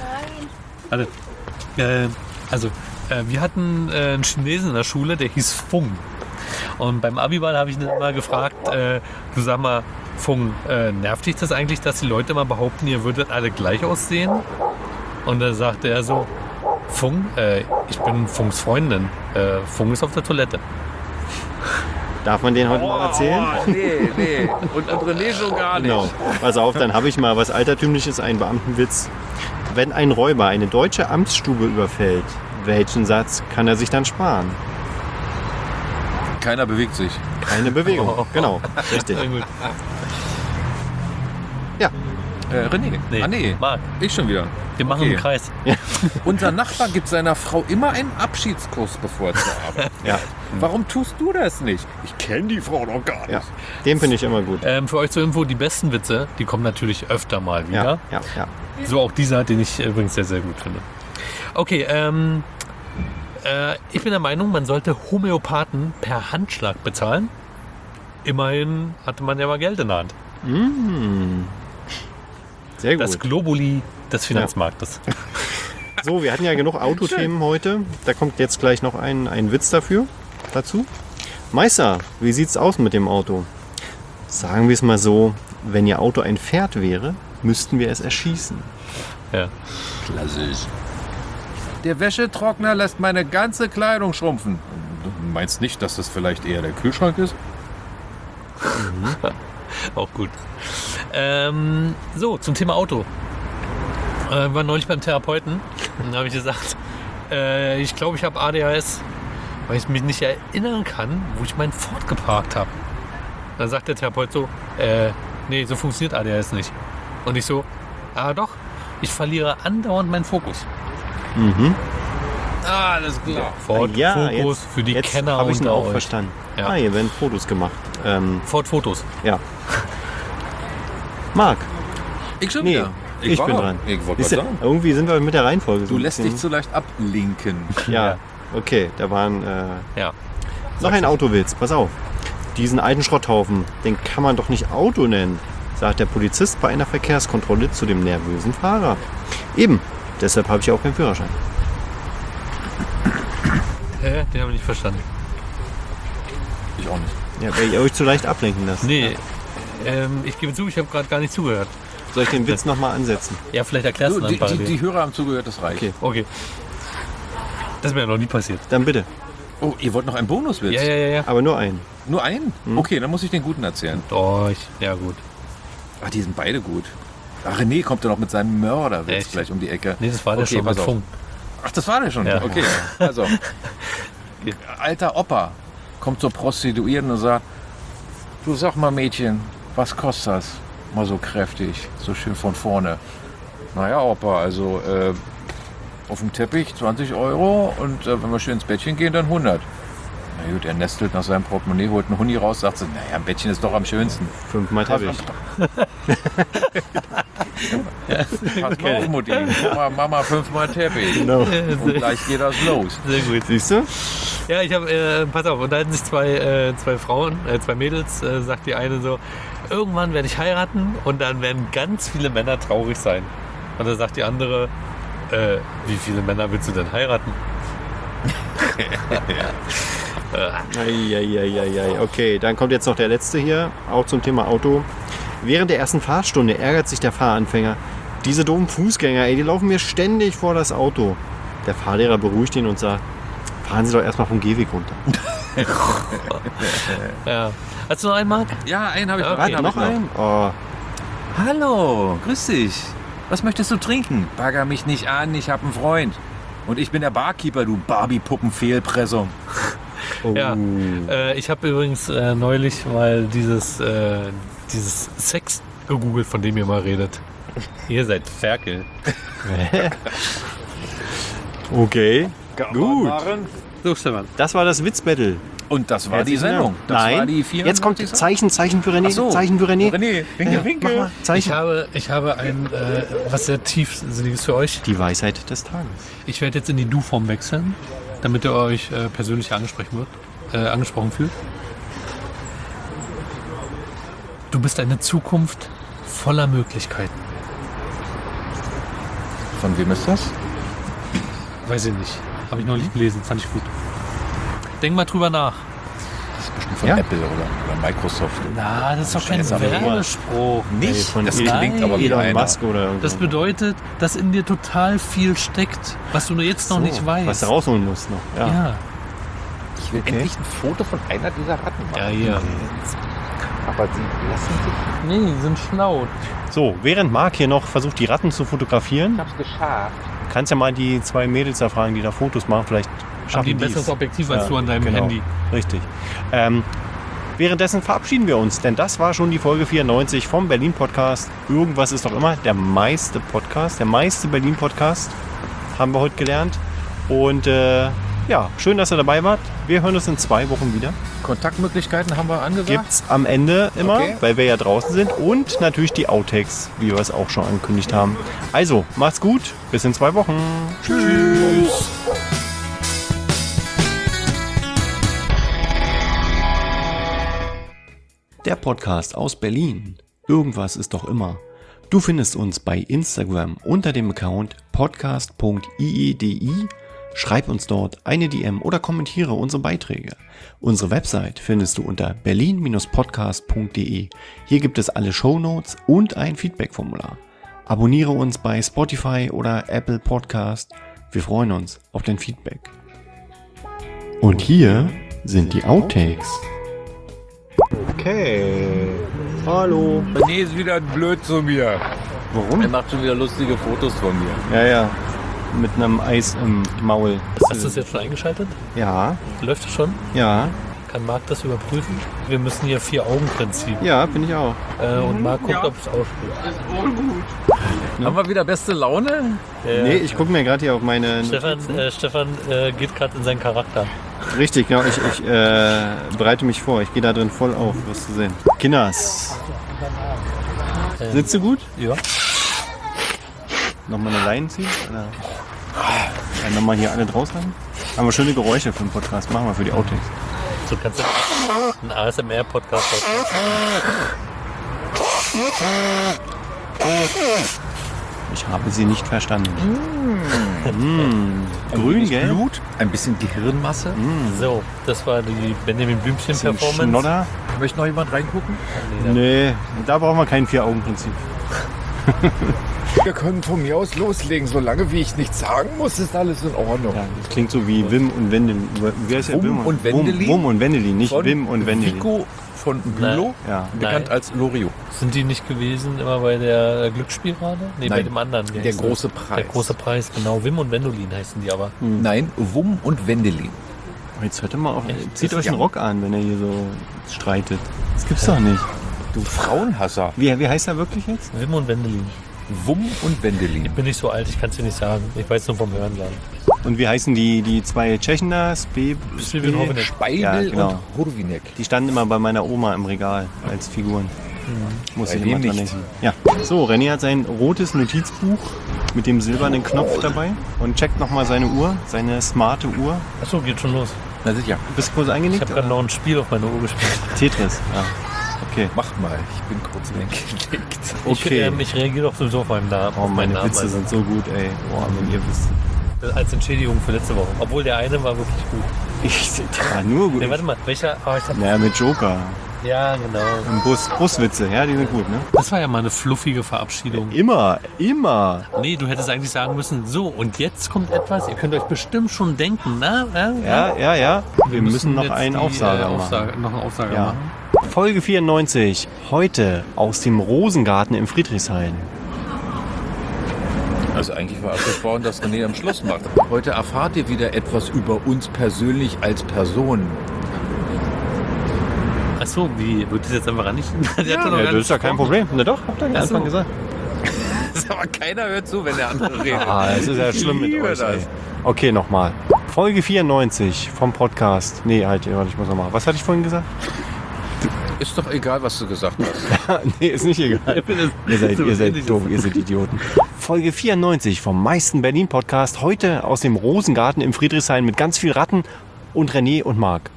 Wir hatten einen Chinesen in der Schule, der hieß Fung. Und beim Abiball habe ich ihn immer gefragt, du sag mal, Fung, nervt dich das eigentlich, dass die Leute immer behaupten, ihr würdet alle gleich aussehen? Und dann sagte er so, Fung, ich bin Fungs Freundin. Fung ist auf der Toilette. Darf man den heute mal erzählen? Nee. Und René schon gar nicht. Genau. Pass auf, dann habe ich mal was Altertümliches, einen Beamtenwitz. Wenn ein Räuber eine deutsche Amtsstube überfällt, welchen Satz kann er sich dann sparen? Keiner bewegt sich. Keine Bewegung. Genau, richtig. Sehr gut. Ja. René. Nee. Marc. Ich schon wieder. Wir machen einen Kreis. Unser Nachbar gibt seiner Frau immer einen Abschiedskuss, bevor er zur Arbeit geht. Ja. Warum tust du das nicht? Ich kenne die Frau doch gar nicht. Ja, den finde ich immer gut. Für euch zur Info, die besten Witze, die kommen natürlich öfter mal wieder. Ja. So auch dieser, den ich übrigens sehr, sehr gut finde. Okay, ich bin der Meinung, man sollte Homöopathen per Handschlag bezahlen. Immerhin hatte man ja mal Geld in der Hand. Sehr gut. Das Globuli des Finanzmarktes. So, wir hatten ja genug Autothemen heute. Da kommt jetzt gleich noch ein Witz dazu. Meister, wie sieht's aus mit dem Auto? Sagen wir es mal so, wenn Ihr Auto ein Pferd wäre, müssten wir es erschießen. Ja. Klassisch. Der Wäschetrockner lässt meine ganze Kleidung schrumpfen. Du meinst nicht, dass das vielleicht eher der Kühlschrank ist? Auch gut. So, zum Thema Auto. Wir waren neulich beim Therapeuten. Und da habe ich gesagt, ich glaube, ich habe ADHS, weil ich mich nicht erinnern kann, wo ich meinen Ford geparkt habe. Dann sagt der Therapeut so, nee, so funktioniert ADHS nicht. Und ich so, doch, ich verliere andauernd meinen Fokus. Alles klar. Ford Ja, Fokus für die jetzt Kenner habe ich ihn unter auch euch. verstanden. Ja. Hier werden Fotos gemacht. Ford Fotos. Ja. Marc, Ich schon nee, wieder. ich bin dran. Ich wollte Siehst was du, sagen. irgendwie sind wir mit der Reihenfolge so Du ein lässt bisschen- dich zu leicht ablinken. Ja, okay, da waren Ja. noch ein Autowitz. Pass auf. Diesen alten Schrotthaufen, den kann man doch nicht Auto nennen, sagt der Polizist bei einer Verkehrskontrolle zu dem nervösen Fahrer. Eben, deshalb habe ich auch keinen Führerschein. Den habe ich nicht verstanden. Ich auch nicht. Ja, weil ihr euch zu leicht ablenken lasst. Nee, ich gebe zu, ich habe gerade gar nicht zugehört. Soll ich den Witz nochmal ansetzen? Ja, vielleicht erklärst du dann parallel. Die Hörer haben zugehört, das reicht. Okay. Okay. Das ist mir ja noch nie passiert. Dann bitte. Oh, ihr wollt noch einen Bonuswitz? Ja. Aber nur einen. Nur einen? Okay, dann muss ich den guten erzählen. Ja gut. Ach, die sind beide gut. Ach, René kommt ja noch mit seinem Mörderwitz Echt? gleich um die Ecke. Nee, das war der Okay, schon mit pass auf. Funk. Ach, das war der schon? Ja. Okay, also. Alter Opa kommt zur Prostituierten und sagt, du sag mal Mädchen, was kostet das? Mal so kräftig, so schön von vorne. Naja, Opa, also auf dem Teppich 20 Euro und wenn wir schön ins Bettchen gehen, dann 100. Na gut, er nestelt nach seinem Portemonnaie, holt einen Huni raus, sagt so, naja, ein Bettchen ist doch am schönsten. 5-mal Teppich. Pass mal auf, Mutti. Mama 5-mal Teppich. Genau. Und gleich geht das los. Sehr gut. Siehst du? Ja, ich habe, pass auf, unterhalten sich zwei Frauen, zwei Mädels, sagt die eine so, irgendwann werde ich heiraten und dann werden ganz viele Männer traurig sein. Und dann sagt die andere, wie viele Männer willst du denn heiraten? Eieieiei. Okay, dann kommt jetzt noch der letzte hier, auch zum Thema Auto. Während der ersten Fahrstunde ärgert sich der Fahranfänger. Diese doofen Fußgänger, ey, die laufen mir ständig vor das Auto. Der Fahrlehrer beruhigt ihn und sagt, fahren Sie doch erstmal vom Gehweg runter. Ja. Hast du noch einen, Marc? Ja, einen habe ich Okay. noch. Einen hab Noch ich einen? Oh, Hallo, grüß dich. Was möchtest du trinken? Bagger mich nicht an, ich habe einen Freund. Und ich bin der Barkeeper, du Barbie-Puppen-Fehlpressung. oh. Ja. Ich habe übrigens neulich mal dieses Sex gegoogelt, von dem ihr mal redet. Ihr seid Ferkel. Okay, gut. So, Stefan. Das war das Witzbattle. Und das war die Herzlichen Sendung. Dank. Das Nein, war die 94. jetzt kommt Zeichen für René. Ach so. Zeichen für René. René, winke, winke. Mach mal, Zeichen. Ich habe ein was sehr tiefsinniges für euch. Die Weisheit des Tages. Ich werde jetzt in die Du-Form wechseln, damit ihr euch persönlich angesprochen fühlt. Du bist eine Zukunft voller Möglichkeiten. Von wem ist das? Weiß ich nicht. Habe ich neulich gelesen, fand ich gut. Denk mal drüber nach. Das ist bestimmt von Ja? Apple oder Microsoft. Na, das ist doch kein Jetzt aber nur- Werbespruch. Nicht? von das Elon- klingt aber wie Elon einer. Musk oder irgendwas. Das bedeutet, dass in dir total viel steckt, was du nur jetzt noch nicht weißt. Was du rausholen musst noch. Ja. Ja. Ich will endlich ein Foto von einer dieser Ratten machen. Ja, hier. Aber sie lassen sich. Nee, die sind schlau. So, während Marc hier noch versucht, die Ratten zu fotografieren, Ich hab's geschafft. kannst ja mal die zwei Mädels da fragen, die da Fotos machen. Vielleicht Haben schaffen die ein die's. besseres Objektiv als Ja, du an deinem genau. Handy. Richtig. Währenddessen verabschieden wir uns, denn das war schon die Folge 94 vom Berlin-Podcast. Irgendwas ist doch immer der meiste Podcast, der meiste Berlin-Podcast, haben wir heute gelernt. Und ja, schön, dass ihr dabei wart. Wir hören uns in 2 Wochen wieder. Kontaktmöglichkeiten haben wir angesagt. Gibt's am Ende immer, Okay. weil wir ja draußen sind. Und natürlich die Outtakes, wie wir es auch schon angekündigt haben. Also, macht's gut. Bis in 2 Wochen. Tschüss. Der Podcast aus Berlin. Irgendwas ist doch immer. Du findest uns bei Instagram unter dem Account podcast.iedi. Schreib uns dort eine DM oder kommentiere unsere Beiträge. Unsere Website findest du unter berlin-podcast.de. Hier gibt es alle Shownotes und ein Feedback-Formular. Abonniere uns bei Spotify oder Apple Podcast. Wir freuen uns auf dein Feedback. Und hier sind die Outtakes. Okay. Hallo. René ist wieder blöd zu mir. Er Warum? macht schon wieder lustige Fotos von mir. Ja, ja. Mit einem Eis im Maul. Hast du es jetzt schon eingeschaltet? Ja, Läuft es schon? ja, Kann Marc das überprüfen? Wir müssen hier 4-Augen-Prinzip. ja, bin ich auch. Und Marc guckt, ob es ausspielt. Haben wir wieder beste Laune? Nee, ich gucke mir gerade hier auf meine Stefan geht gerade in seinen Charakter. Richtig, genau. Ich bereite mich vor. Ich gehe da drin voll auf, wirst du sehen. Kinders. Sitzt du gut? Ja. Nochmal eine Leine ziehen? Oder nochmal hier alle draus haben? Haben wir schöne Geräusche für den Podcast. Machen wir für die Outtakes. So kannst du einen ASMR-Podcast machen. Ich habe sie nicht verstanden. Grün, gell? Blut, ein bisschen Gehirnmasse. So, das war die Benjamin Blümchen-Performance. Schnodder? Möchte noch jemand reingucken? Nee, da brauchen wir kein 4-Augen-Prinzip. Wir können von mir aus loslegen. Solange wie ich nichts sagen muss, ist alles in Ordnung. Ja, das klingt so wie Wim und Wendelin. Wie heißt der? Wum und Wendelin? Wum und Wendelin, nicht Von Wim und Wendelin. Vico von Bülow, Ja. bekannt als Loriot. Sind die nicht gewesen immer bei der Glücksspielrade? Nee, bei Nein, dem anderen. Wie Der heißt große das? Preis. Der große Preis, genau. Wim und Wendolin heißen die aber. Nein, Wum und Wendelin. Jetzt hört mal auf. Zieht Das euch ist einen Rock an, wenn er hier so streitet. Das gibt's doch nicht. Du Frauenhasser. Wie heißt er wirklich jetzt? Wim und Wendelin. Wum und Wendelin. Ich bin nicht so alt, ich kann es dir nicht sagen. Ich weiß nur vom Hören sagen. Und wie heißen die 2 Tschechen da? Spielwin Hovenek. Speidel Ja, genau. und Hurwinek. Die standen immer bei meiner Oma im Regal als Figuren. Muss Bei ich immer wem dran nicht? denken. Ja. So, René hat sein rotes Notizbuch mit dem silbernen Knopf dabei und checkt nochmal seine Uhr, seine smarte Uhr. Achso, geht schon los. Na sicher, Bist du kurz Ich eingenickt? habe gerade noch ein Spiel auf meiner Uhr gespielt. Tetris, ja. Okay. mach mal. Ich bin kurz weggelegt. Okay. Ich reagiere doch sowieso auf meinen Namen. Oh, auf meinen meine Namen, Witze sind so gut, ey. Boah, wenn ihr wisst. als Entschädigung für letzte Woche. Obwohl der eine war wirklich gut. Der war nur gut. Nee, warte mal, welcher? Oh, ich hab, Naja, mit Joker. ja, genau. Und Buswitze, ja, die sind gut, ne? Das war ja mal eine fluffige Verabschiedung. Immer. Nee, du hättest eigentlich sagen müssen, so, und jetzt kommt etwas, ihr könnt euch bestimmt schon denken, na? Ja. Wir müssen noch jetzt einen die, Aufsager machen. Noch einen Aufsager Ja. machen. Folge 94. Heute aus dem Rosengarten im Friedrichshain. Also eigentlich war abgesprochen, dass René am Schluss macht. Heute erfahrt ihr wieder etwas über uns persönlich als Person. Achso, wie? Wird das jetzt einfach an nicht? Ja, das ist ja kein Problem. Na doch, habt ihr am Ach Anfang so. gesagt. Aber keiner hört zu, wenn der andere redet. Ah, das ist ja schlimm mit liebe euch, ey. das. Okay, nochmal. Folge 94 vom Podcast. Nee, halt, warte, ich muss nochmal. Was hatte ich vorhin gesagt? Ist doch egal, was du gesagt hast. Nee, ist nicht egal. Ihr seid doof, ihr seid Idioten. Folge 94 vom meisten Berlin-Podcast. Heute aus dem Rosengarten im Friedrichshain mit ganz viel Ratten und René und Marc.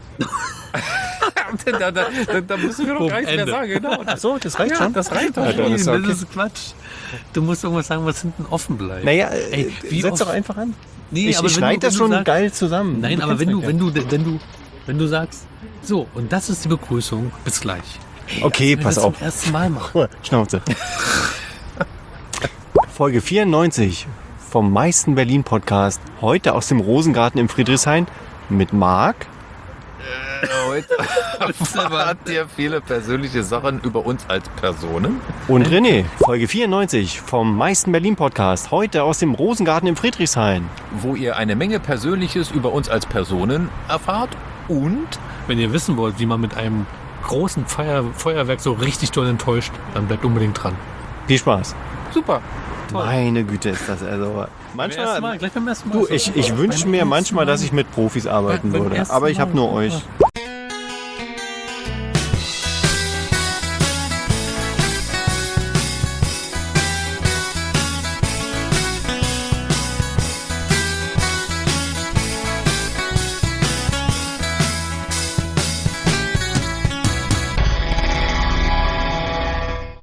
da müssen wir doch gar nichts mehr Ende. sagen. Genau. Achso, das reicht Ja, das reicht doch. Ja, dann ist das okay. ist Quatsch. Du musst irgendwas sagen, was hinten offen bleibt. Naja, Ey, wie setz oft- doch einfach an. Nee, Ich aber wenn schneide du- das wenn schon du sagst- geil zusammen. Nein, Du aber kennst mich, wenn du sagst, so, und das ist die Begrüßung, bis gleich. ja. Okay, Wenn pass wir das auf. zum ersten Mal machen. Ruhe, Schnauze. Folge 94 vom meisten Berlin-Podcast. Heute aus dem Rosengarten im Friedrichshain mit Marc. Heute erfahrt ihr viele persönliche Sachen über uns als Personen. Und René, Folge 94 vom meisten Berlin-Podcast. Heute aus dem Rosengarten im Friedrichshain. Wo ihr eine Menge Persönliches über uns als Personen erfahrt und wenn ihr wissen wollt, wie man mit einem großen Feuerwerk so richtig doll enttäuscht, dann bleibt unbedingt dran. Viel Spaß. Super. Toll. Meine Güte ist das. Also manchmal. Gleich beim ersten Mal. Du, ich wünsche mir manchmal, dass ich mit Profis arbeiten Beim würde. ersten Aber ich habe Mal. nur euch.